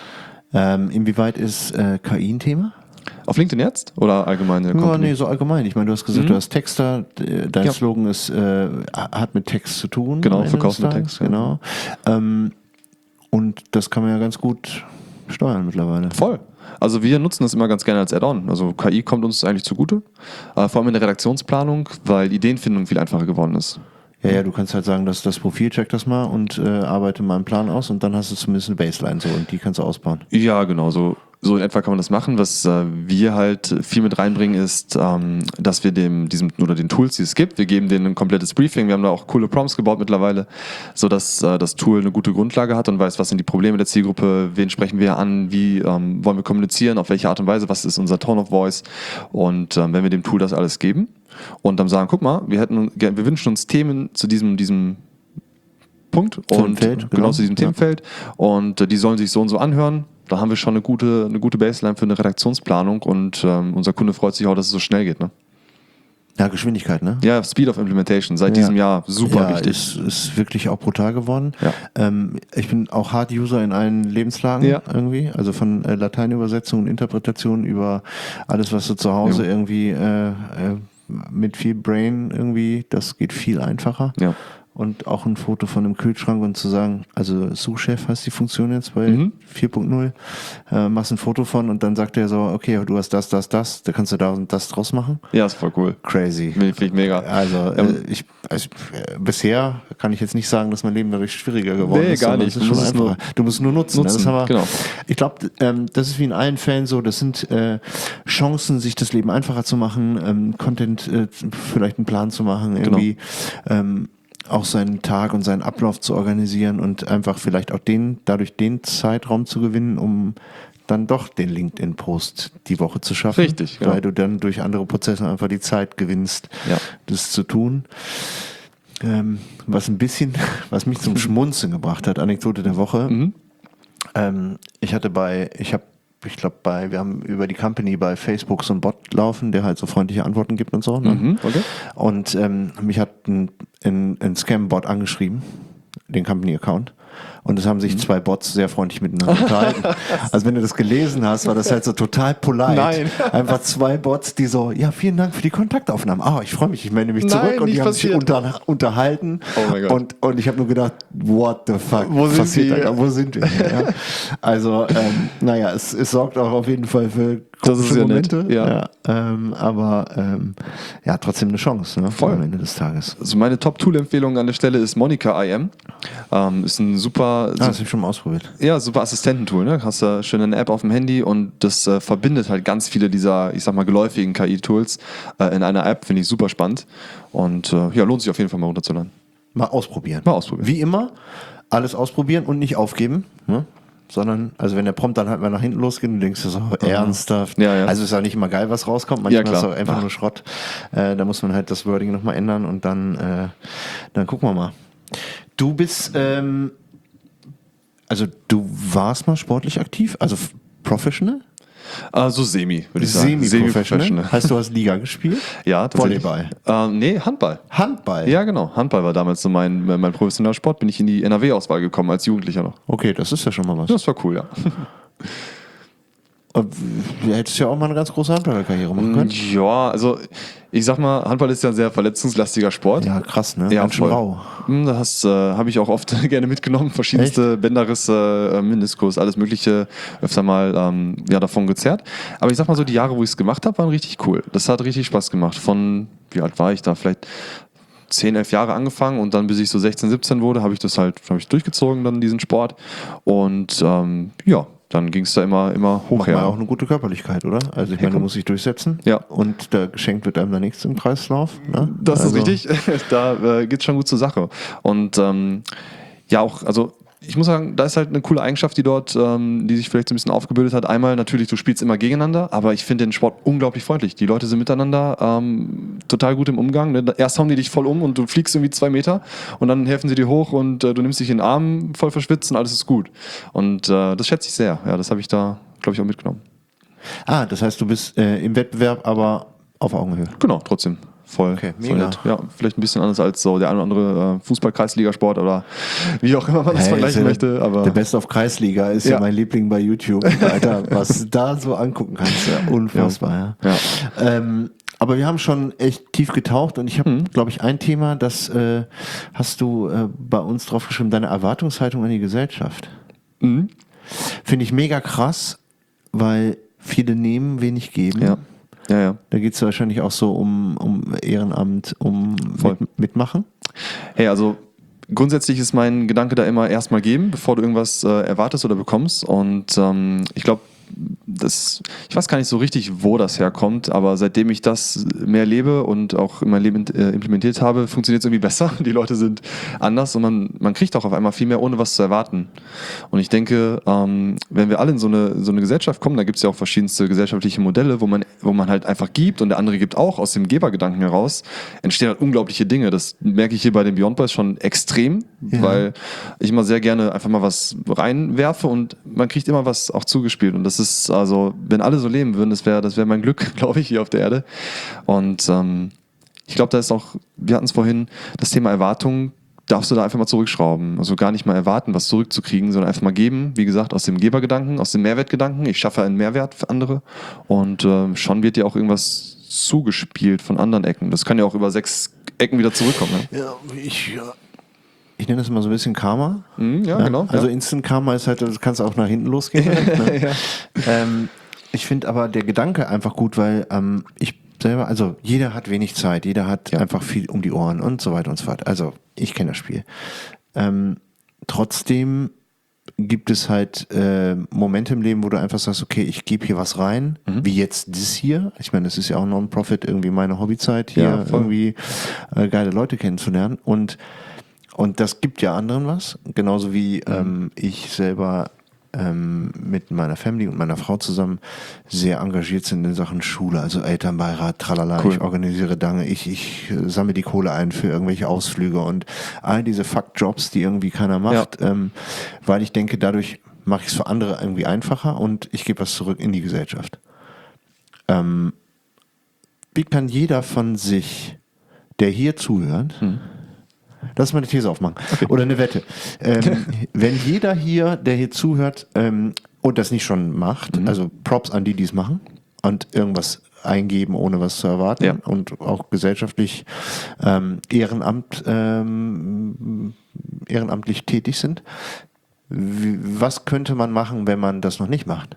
Speaker 1: Ähm, inwieweit ist äh, K I ein Thema?
Speaker 2: Auf LinkedIn jetzt? Oder allgemein in der
Speaker 1: Ja,
Speaker 2: Company?
Speaker 1: nee, so allgemein. Ich meine, du hast gesagt,
Speaker 2: Mhm.
Speaker 1: du hast Texter, d- dein
Speaker 2: Ja.
Speaker 1: Slogan ist, äh, hat mit Text zu tun.
Speaker 2: Genau,
Speaker 1: am Ende
Speaker 2: Verkauf
Speaker 1: des
Speaker 2: mit
Speaker 1: Tages,
Speaker 2: Text, ja.
Speaker 1: Genau. Ähm, und das kann man ja ganz gut steuern mittlerweile.
Speaker 2: Voll. Also wir nutzen das immer ganz gerne als Add-on. Also K I kommt uns eigentlich zugute. Äh, vor allem in der Redaktionsplanung, weil Ideenfindung viel einfacher geworden ist.
Speaker 1: Ja, ja, du kannst halt sagen, dass das Profil, check das mal und äh, arbeite mal einen Plan aus und dann hast du zumindest eine Baseline so und die kannst du ausbauen.
Speaker 2: Ja, genau, so, so in etwa kann man das machen. Was äh, wir halt viel mit reinbringen, ist, ähm, dass wir dem, diesem, oder den Tools, die es gibt, wir geben denen ein komplettes Briefing. Wir haben da auch coole Prompts gebaut mittlerweile, sodass äh, das Tool eine gute Grundlage hat und weiß, was sind die Probleme der Zielgruppe, wen sprechen wir an, wie ähm, wollen wir kommunizieren, auf welche Art und Weise, was ist unser Tone of Voice. Und ähm, wenn wir dem Tool das alles geben und dann sagen, guck mal, wir hätten, wir wünschen uns Themen zu diesem, diesem Punkt und
Speaker 1: Themenfeld,
Speaker 2: genau,
Speaker 1: genau.
Speaker 2: zu diesem
Speaker 1: Ja.
Speaker 2: Themenfeld und äh, die sollen sich so und so anhören. Da haben wir schon eine gute, eine gute Baseline für eine Redaktionsplanung und ähm, unser Kunde freut sich auch, dass es so schnell geht. Ne?
Speaker 1: Ja, Geschwindigkeit, ne?
Speaker 2: Ja, Speed of Implementation seit
Speaker 1: Ja.
Speaker 2: diesem Jahr super
Speaker 1: ja,
Speaker 2: wichtig.
Speaker 1: Ist, ist wirklich auch brutal geworden.
Speaker 2: Ja.
Speaker 1: Ähm, ich bin auch Hard-User in allen Lebenslagen
Speaker 2: Ja.
Speaker 1: irgendwie. Also von äh, Lateinübersetzung und Interpretation über alles, was du zu Hause
Speaker 2: Ja.
Speaker 1: irgendwie äh, äh, mit viel Brain irgendwie, das geht viel einfacher.
Speaker 2: Ja.
Speaker 1: Und auch ein Foto von einem Kühlschrank und zu sagen, also Suchchef heißt die Funktion jetzt bei
Speaker 2: Mhm.
Speaker 1: vier Punkt null, äh, machst ein Foto von und dann sagt er so, okay, du hast das, das, das, da kannst du da und das draus machen.
Speaker 2: Ja, ist voll cool.
Speaker 1: Crazy.
Speaker 2: Finde ich mega.
Speaker 1: Also,
Speaker 2: Ja.
Speaker 1: äh, ich, also äh, bisher kann ich jetzt nicht sagen, dass mein Leben dadurch schwieriger geworden
Speaker 2: Nee,
Speaker 1: ist.
Speaker 2: gar
Speaker 1: sondern
Speaker 2: nicht.
Speaker 1: Es ist
Speaker 2: Du
Speaker 1: schon
Speaker 2: musst es
Speaker 1: einfacher. Du musst nur nutzen.
Speaker 2: nutzen,
Speaker 1: Das haben wir,
Speaker 2: genau.
Speaker 1: Ich glaube, ähm, das ist wie in allen Fällen so. Das sind äh, Chancen, sich das Leben einfacher zu machen, ähm, Content, äh, vielleicht einen Plan zu machen, irgendwie ähm, auch seinen Tag und seinen Ablauf zu organisieren und einfach vielleicht auch den, dadurch den Zeitraum zu gewinnen, um dann doch den LinkedIn-Post die Woche zu schaffen.
Speaker 2: Richtig, genau.
Speaker 1: Weil du dann durch andere Prozesse einfach die Zeit gewinnst,
Speaker 2: Ja.
Speaker 1: das zu tun. Ähm, was ein bisschen, was mich zum Schmunzeln gebracht hat, Anekdote der Woche.
Speaker 2: Mhm.
Speaker 1: Ähm, ich hatte bei, ich habe, ich glaube bei, wir haben über die Company bei Facebook so einen Bot laufen, der halt so freundliche Antworten gibt und so. Ne?
Speaker 2: Mhm. Okay.
Speaker 1: Und ähm, mich hat ein, ein, ein Scam-Bot angeschrieben, den Company-Account. Und es haben sich zwei Bots sehr freundlich miteinander unterhalten. Also wenn du das gelesen hast, war das halt so total polite.
Speaker 2: Nein.
Speaker 1: Einfach zwei Bots, die so, ja, vielen Dank für die Kontaktaufnahmen. Ah, ich freue mich, ich melde mich
Speaker 2: Nein,
Speaker 1: zurück. Und die
Speaker 2: nicht
Speaker 1: haben sich
Speaker 2: passiert.
Speaker 1: unter, unterhalten.
Speaker 2: Oh mein Gott.
Speaker 1: Und, und ich habe nur gedacht, what the fuck?
Speaker 2: Wo sind
Speaker 1: passiert
Speaker 2: wir?
Speaker 1: da? Wo sind wir? Ja. Also, ähm, naja, es, es sorgt auch auf jeden Fall für
Speaker 2: Das ist
Speaker 1: komische
Speaker 2: sehr nett,
Speaker 1: Momente.
Speaker 2: ja.
Speaker 1: ähm, aber ähm, ja, trotzdem eine Chance, ne?
Speaker 2: Voll.
Speaker 1: Am Ende des Tages.
Speaker 2: Also meine Top-Tool-Empfehlung an der Stelle ist Monica I M. Ähm, ist ein super,
Speaker 1: Ah, das habe ich schon mal ausprobiert.
Speaker 2: ja, super Assistententool. Ne? Hast du schön eine App auf dem Handy und das äh, verbindet halt ganz viele dieser, ich sag mal, geläufigen K I-Tools äh, in einer App. Finde ich super spannend. Und äh, ja, lohnt sich auf jeden Fall mal runterzuladen.
Speaker 1: Mal ausprobieren.
Speaker 2: Mal ausprobieren.
Speaker 1: Wie immer, alles ausprobieren und nicht aufgeben. Ne? sondern, also wenn der Prompt dann halt mal nach hinten losgeht, und denkst du so, ernsthaft.
Speaker 2: Ja, ja.
Speaker 1: Also ist ja nicht immer geil, was rauskommt, manchmal
Speaker 2: Ja,
Speaker 1: ist
Speaker 2: klar.
Speaker 1: es auch einfach
Speaker 2: Ach.
Speaker 1: nur Schrott. Äh, da muss man halt das Wording nochmal ändern und dann, äh, dann gucken wir mal. Du bist, ähm, also du warst mal sportlich aktiv, also f- professional?
Speaker 2: Also semi, würde ich sagen.
Speaker 1: Semi-professional. Heißt, du hast Liga gespielt?
Speaker 2: Ja, tatsächlich.
Speaker 1: Volleyball?
Speaker 2: Ähm, nee, Handball.
Speaker 1: Handball?
Speaker 2: Ja, genau. Handball war damals so mein, mein professioneller Sport. Bin ich in die N R W-Auswahl gekommen als Jugendlicher noch.
Speaker 1: Okay, das ist ja schon mal was.
Speaker 2: Das war cool, ja.
Speaker 1: Und du hättest ja auch mal eine ganz große Handballerkarriere machen können.
Speaker 2: Ja, also ich sag mal, Handball ist ja ein sehr verletzungslastiger Sport.
Speaker 1: Ja, krass, ne?
Speaker 2: Ja,
Speaker 1: Ganz schön
Speaker 2: voll.
Speaker 1: rau.
Speaker 2: Hm, Das äh, habe ich auch oft gerne mitgenommen. Verschiedenste Bänderrisse, äh, Meniskus, alles Mögliche öfter mal ähm, ja, davon gezerrt. Aber ich sag mal so, die Jahre, wo ich es gemacht habe, waren richtig cool. Das hat richtig Spaß gemacht. Von, wie alt war ich da? Vielleicht zehn, elf Jahre angefangen und dann bis ich so sechzehn, siebzehn wurde, habe ich das halt hab ich durchgezogen, dann diesen Sport. Und ähm, ja, dann ging es da immer, immer hoch
Speaker 1: Macht
Speaker 2: her.
Speaker 1: man auch eine gute Körperlichkeit, oder? Also ich meine, du musst dich durchsetzen.
Speaker 2: Ja.
Speaker 1: Und da geschenkt wird einem da nichts im Kreislauf. Ne?
Speaker 2: Das
Speaker 1: also,
Speaker 2: ist richtig. Da äh, geht es schon gut zur Sache. Und ähm, ja, auch, also ich muss sagen, da ist halt eine coole Eigenschaft, die dort, ähm, die sich vielleicht so ein bisschen aufgebildet hat. Einmal natürlich, du spielst immer gegeneinander, aber ich finde den Sport unglaublich freundlich. Die Leute sind miteinander ähm, total gut im Umgang. Ne? Erst hauen die dich voll um und du fliegst irgendwie zwei Meter und dann helfen sie dir hoch und äh, du nimmst dich in den Arm voll verschwitzt und alles ist gut. Und äh, das schätze ich sehr. Ja, das habe ich da, glaube ich, auch mitgenommen.
Speaker 1: Ah, das heißt, du bist äh, im Wettbewerb, aber auf Augenhöhe.
Speaker 2: Genau, trotzdem. Voll,
Speaker 1: Okay,
Speaker 2: voll
Speaker 1: mega.
Speaker 2: nett. Ja, vielleicht ein bisschen anders als so der eine oder andere äh, Fußball-Kreisligasport oder wie auch immer man das
Speaker 1: Hey,
Speaker 2: vergleichen
Speaker 1: ist ja-
Speaker 2: möchte. Aber
Speaker 1: Der Best of Kreisliga ist ja.
Speaker 2: Ja.
Speaker 1: mein Liebling bei YouTube. Alter, was du da so angucken kannst, ja unfassbar. Ja.
Speaker 2: Ja.
Speaker 1: Ähm, aber wir haben schon echt tief getaucht und ich habe,
Speaker 2: Mhm.
Speaker 1: glaube ich, ein Thema, das äh, hast du äh, bei uns drauf geschrieben, deine Erwartungshaltung an die Gesellschaft.
Speaker 2: Mhm.
Speaker 1: Finde ich mega krass, weil viele nehmen, wenig geben.
Speaker 2: Ja. Ja, ja.
Speaker 1: Da geht es wahrscheinlich auch so um, um Ehrenamt, um
Speaker 2: Voll.
Speaker 1: mit, Mitmachen.
Speaker 2: Hey, also grundsätzlich ist mein Gedanke da immer erstmal geben, bevor du irgendwas äh, erwartest oder bekommst. Und ähm, ich glaube, das, ich weiß gar nicht so richtig, wo das herkommt, aber seitdem ich das mehr lebe und auch in mein Leben äh, implementiert habe, funktioniert es irgendwie besser. Die Leute sind anders und man, man kriegt auch auf einmal viel mehr, ohne was zu erwarten. Und ich denke, ähm, wenn wir alle in so eine, so eine Gesellschaft kommen, da gibt es ja auch verschiedenste gesellschaftliche Modelle, wo man, wo man halt einfach gibt und der andere gibt auch, aus dem Gebergedanken heraus, entstehen halt unglaubliche Dinge. Das merke ich hier bei den Beyond Boys schon extrem,
Speaker 1: Ja.
Speaker 2: weil ich immer sehr gerne einfach mal was reinwerfe und man kriegt immer was auch zugespielt. Und das ist, also, wenn alle so leben würden, das wäre das wär mein Glück, glaube ich, hier auf der Erde. Und ähm, ich glaube, da ist auch, wir hatten es vorhin, das Thema Erwartung, darfst du da einfach mal zurückschrauben. Also gar nicht mal erwarten, was zurückzukriegen, sondern einfach mal geben. Wie gesagt, aus dem Gebergedanken, aus dem Mehrwertgedanken. Ich schaffe einen Mehrwert für andere. Und ähm, schon wird dir auch irgendwas zugespielt von anderen Ecken. Das kann ja auch über sechs Ecken wieder zurückkommen. Ne?
Speaker 1: Ja, ich, ja. ich nenne das mal so ein bisschen Karma.
Speaker 2: Mhm, ja,
Speaker 1: Ja,
Speaker 2: genau.
Speaker 1: Also
Speaker 2: ja.
Speaker 1: Instant Karma ist halt, das kannst auch nach hinten losgehen. ne?
Speaker 2: Ja.
Speaker 1: ähm, ich finde aber der Gedanke einfach gut, weil ähm, ich selber, also jeder hat wenig Zeit, jeder hat
Speaker 2: Ja.
Speaker 1: einfach viel um die Ohren und so weiter und so fort. Also ich kenne das Spiel. Ähm, trotzdem gibt es halt äh, Momente im Leben, wo du einfach sagst, okay, ich gebe hier was rein,
Speaker 2: Mhm.
Speaker 1: wie jetzt das hier. Ich meine, das ist ja auch Non-Profit, irgendwie meine Hobbyzeit, hier
Speaker 2: Ja, voll.
Speaker 1: irgendwie äh, geile Leute kennenzulernen. Und Und das gibt ja anderen was, genauso wie ähm, ich selber ähm, mit meiner Family und meiner Frau zusammen sehr engagiert sind in Sachen Schule, also Elternbeirat, tralala,
Speaker 2: Cool.
Speaker 1: ich organisiere Dinge, ich, ich äh, sammle die Kohle ein für irgendwelche Ausflüge und all diese Fuck-Jobs, die irgendwie keiner macht, ähm, weil ich denke, dadurch mache ich es für andere irgendwie einfacher und ich gebe was zurück in die Gesellschaft. Ähm, wie kann jeder von sich, der hier zuhört, lass mal eine These aufmachen. Oder eine Wette. Ähm, wenn jeder hier, der hier zuhört ähm, und das nicht schon macht, also Props an die, die es machen und irgendwas eingeben, ohne was zu erwarten
Speaker 2: Ja.
Speaker 1: und auch gesellschaftlich ähm, Ehrenamt, ähm, ehrenamtlich tätig sind. Wie, was könnte man machen, wenn man das noch nicht macht?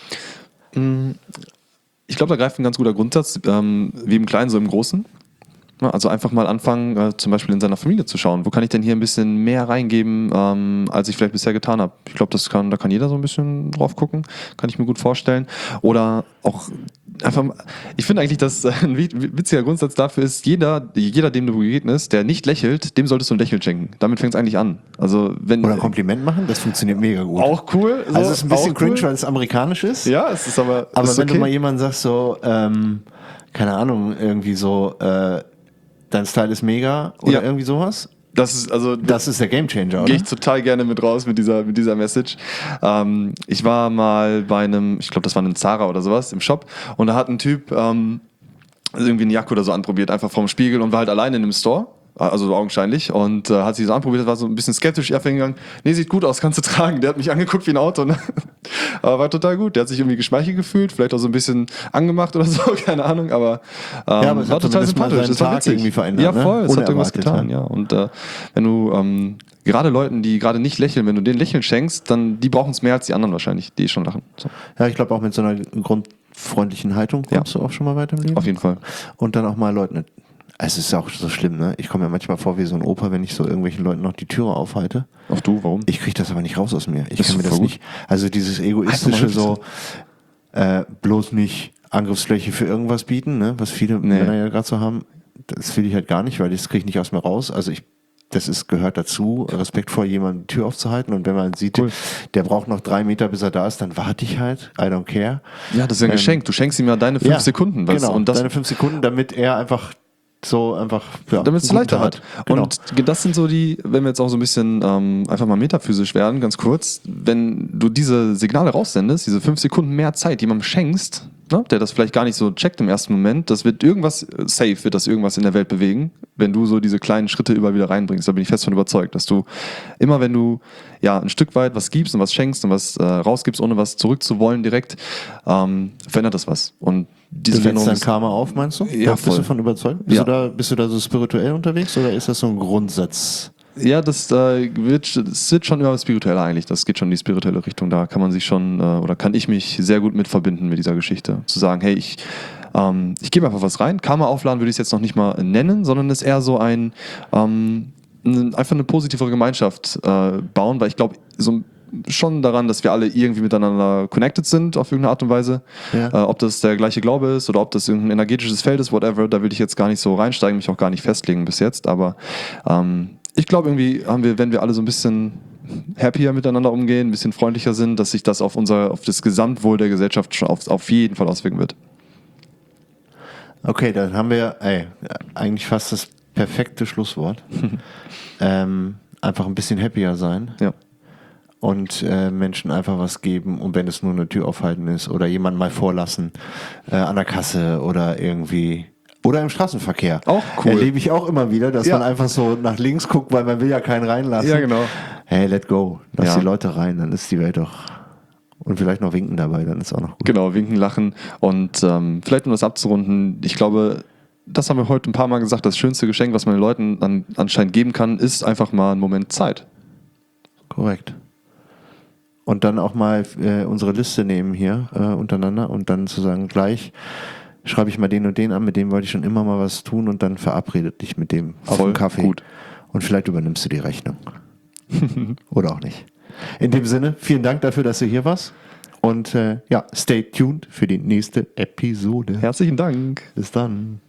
Speaker 2: Ich glaube, da greift ein ganz guter Grundsatz, ähm, wie im Kleinen, so im Großen. Ja, also einfach mal anfangen, äh, zum Beispiel in seiner Familie zu schauen. Wo kann ich denn hier ein bisschen mehr reingeben, ähm, als ich vielleicht bisher getan habe? Ich glaube, das kann, da kann jeder so ein bisschen drauf gucken. Kann ich mir gut vorstellen. Oder auch einfach, mal- ich finde eigentlich, dass äh, ein wi- witziger Grundsatz dafür ist, jeder, jeder, dem du begegnest, der nicht lächelt, dem solltest du ein Lächeln schenken. Damit fängt es eigentlich an. Also wenn
Speaker 1: Oder ein Kompliment machen, das funktioniert mega gut.
Speaker 2: auch cool. So,
Speaker 1: also es ist ein bisschen
Speaker 2: auch
Speaker 1: cringe,
Speaker 2: cool.
Speaker 1: weil es amerikanisch ist.
Speaker 2: Ja, es ist aber.
Speaker 1: Aber
Speaker 2: ist
Speaker 1: wenn
Speaker 2: okay.
Speaker 1: du mal jemandem sagst, so, ähm, keine Ahnung, irgendwie so, äh, dein Style ist mega oder
Speaker 2: Ja.
Speaker 1: irgendwie sowas,
Speaker 2: Das ist also.
Speaker 1: das ist der Gamechanger, oder?
Speaker 2: Gehe ich total gerne mit raus mit dieser, mit dieser Message. Ähm, ich war mal bei einem, ich glaube, das war ein Zara oder sowas im Shop und da hat ein Typ ähm, irgendwie eine Jacke oder so anprobiert, einfach vom Spiegel und war halt alleine in einem Store. Also so augenscheinlich. Und äh, hat sich so anprobiert, war so ein bisschen skeptisch eher hingegangen. Nee, sieht gut aus, kannst du tragen. Der hat mich angeguckt wie ein Auto. Ne? Aber war total gut. Der hat sich irgendwie geschmeichelt gefühlt, vielleicht auch so ein bisschen angemacht oder so, keine Ahnung. Aber, ähm,
Speaker 1: Ja, aber es
Speaker 2: war
Speaker 1: hat
Speaker 2: total
Speaker 1: zumindest mal
Speaker 2: sympathisch.
Speaker 1: seinen
Speaker 2: Das war
Speaker 1: Tag
Speaker 2: witzig.
Speaker 1: irgendwie verändert,
Speaker 2: Ja,
Speaker 1: ne?
Speaker 2: voll. Es hat irgendwas
Speaker 1: Unerwartet,
Speaker 2: getan,
Speaker 1: ja.
Speaker 2: ja. Und äh, wenn du ähm, gerade Leuten, die gerade nicht lächeln, wenn du denen Lächeln schenkst, dann die brauchen es mehr als die anderen wahrscheinlich, die eh schon lachen. So.
Speaker 1: Ja, ich glaube auch mit so einer grundfreundlichen Haltung kommst
Speaker 2: Ja.
Speaker 1: du auch schon mal weiter im Leben.
Speaker 2: Auf jeden Fall.
Speaker 1: Und dann auch mal Leuten, es ist auch so schlimm, ne? Ich komme mir manchmal vor wie so ein Opa, wenn ich so irgendwelchen Leuten noch die Türe aufhalte.
Speaker 2: Auch du, warum?
Speaker 1: Ich kriege das aber nicht raus aus mir. Ich
Speaker 2: Das
Speaker 1: kann mir
Speaker 2: ist
Speaker 1: das
Speaker 2: voll
Speaker 1: nicht, also dieses
Speaker 2: Einfach
Speaker 1: egoistische
Speaker 2: mal
Speaker 1: so, äh, bloß nicht Angriffsfläche für irgendwas bieten, ne? Was viele
Speaker 2: Nee.
Speaker 1: Männer ja gerade so haben, das will ich halt gar nicht, weil das kriege ich nicht aus mir raus. Also ich, das ist, gehört dazu, respektvoll jemandem die Tür aufzuhalten und wenn man sieht,
Speaker 2: Cool.
Speaker 1: der braucht noch drei Meter, bis er da ist, dann warte ich halt, I don't care.
Speaker 2: Ja, das ist ja ein
Speaker 1: Ähm,
Speaker 2: Geschenk. Du schenkst ihm ja deine fünf
Speaker 1: Ja,
Speaker 2: Sekunden. Weißt? du?
Speaker 1: Genau,
Speaker 2: Und das
Speaker 1: deine fünf Sekunden, damit er einfach so einfach, ja,
Speaker 2: damit es
Speaker 1: einen guten
Speaker 2: leichter
Speaker 1: Tag
Speaker 2: hat.
Speaker 1: Genau.
Speaker 2: Und das sind so die, wenn wir jetzt auch so ein bisschen ähm, einfach mal metaphysisch werden, ganz kurz, wenn du diese Signale raussendest, diese fünf Sekunden mehr Zeit jemandem schenkst, ne, der das vielleicht gar nicht so checkt im ersten Moment, das wird irgendwas, safe wird das irgendwas in der Welt bewegen, wenn du so diese kleinen Schritte überall wieder reinbringst. Da bin ich fest von überzeugt, dass du immer, wenn du ja ein Stück weit was gibst und was schenkst und was äh, rausgibst, ohne was zurückzuwollen direkt, ähm, verändert das was. Und diese
Speaker 1: Du lädst
Speaker 2: Veränderung
Speaker 1: dein
Speaker 2: ist-
Speaker 1: Karma auf, meinst du?
Speaker 2: Ja,
Speaker 1: Bist
Speaker 2: voll.
Speaker 1: du davon überzeugt? Bist,
Speaker 2: Ja.
Speaker 1: du da, bist du da so spirituell unterwegs oder ist das so ein Grundsatz?
Speaker 2: Ja, das, äh, wird, das wird schon über spirituell eigentlich. Das geht schon in die spirituelle Richtung. Da kann man sich schon, äh, oder kann ich mich sehr gut mit verbinden mit dieser Geschichte. Zu sagen, hey, ich, ähm, ich gebe einfach was rein. Karma aufladen würde ich es jetzt noch nicht mal nennen, sondern es ist eher so ein, ähm, ein einfach eine positivere Gemeinschaft äh, bauen, weil ich glaube, so schon daran, dass wir alle irgendwie miteinander connected sind auf irgendeine Art und Weise.
Speaker 1: Ja.
Speaker 2: Äh, ob das der gleiche Glaube ist oder ob das irgendein energetisches Feld ist, whatever, da will ich jetzt gar nicht so reinsteigen, mich auch gar nicht festlegen bis jetzt. Aber ähm, ich glaube, irgendwie haben wir, wenn wir alle so ein bisschen happier miteinander umgehen, ein bisschen freundlicher sind, dass sich das auf unser, auf das Gesamtwohl der Gesellschaft schon auf, auf jeden Fall auswirken wird.
Speaker 1: Okay, dann haben wir ey, eigentlich fast das perfekte Schlusswort. ähm, einfach ein bisschen happier sein
Speaker 2: Ja.
Speaker 1: und äh, Menschen einfach was geben und wenn es nur eine Tür aufhalten ist oder jemanden mal vorlassen äh, an der Kasse oder irgendwie oder im Straßenverkehr.
Speaker 2: Auch cool.
Speaker 1: Erlebe ich auch immer wieder, dass
Speaker 2: Ja.
Speaker 1: man einfach so nach links guckt, weil man will ja keinen reinlassen.
Speaker 2: Ja, genau.
Speaker 1: Hey, let go. Lass
Speaker 2: Ja.
Speaker 1: die Leute rein, dann ist die Welt doch. Und vielleicht noch winken dabei, dann ist auch noch gut.
Speaker 2: Genau, winken, lachen und ähm, vielleicht um das abzurunden, ich glaube, das haben wir heute ein paar Mal gesagt, das schönste Geschenk, was man den Leuten an, anscheinend geben kann, ist einfach mal ein Moment Zeit.
Speaker 1: Korrekt. Und dann auch mal äh, unsere Liste nehmen hier äh, untereinander und dann zu sagen, gleich schreibe ich mal den und den an, mit dem wollte ich schon immer mal was tun und dann verabredet dich mit dem auf
Speaker 2: Voll
Speaker 1: einen Kaffee.
Speaker 2: gut.
Speaker 1: Und vielleicht übernimmst du die Rechnung. Oder auch nicht. In dem Sinne, vielen Dank dafür, dass du hier warst. Und äh, ja, stay tuned für die nächste Episode.
Speaker 2: Herzlichen Dank.
Speaker 1: Bis dann.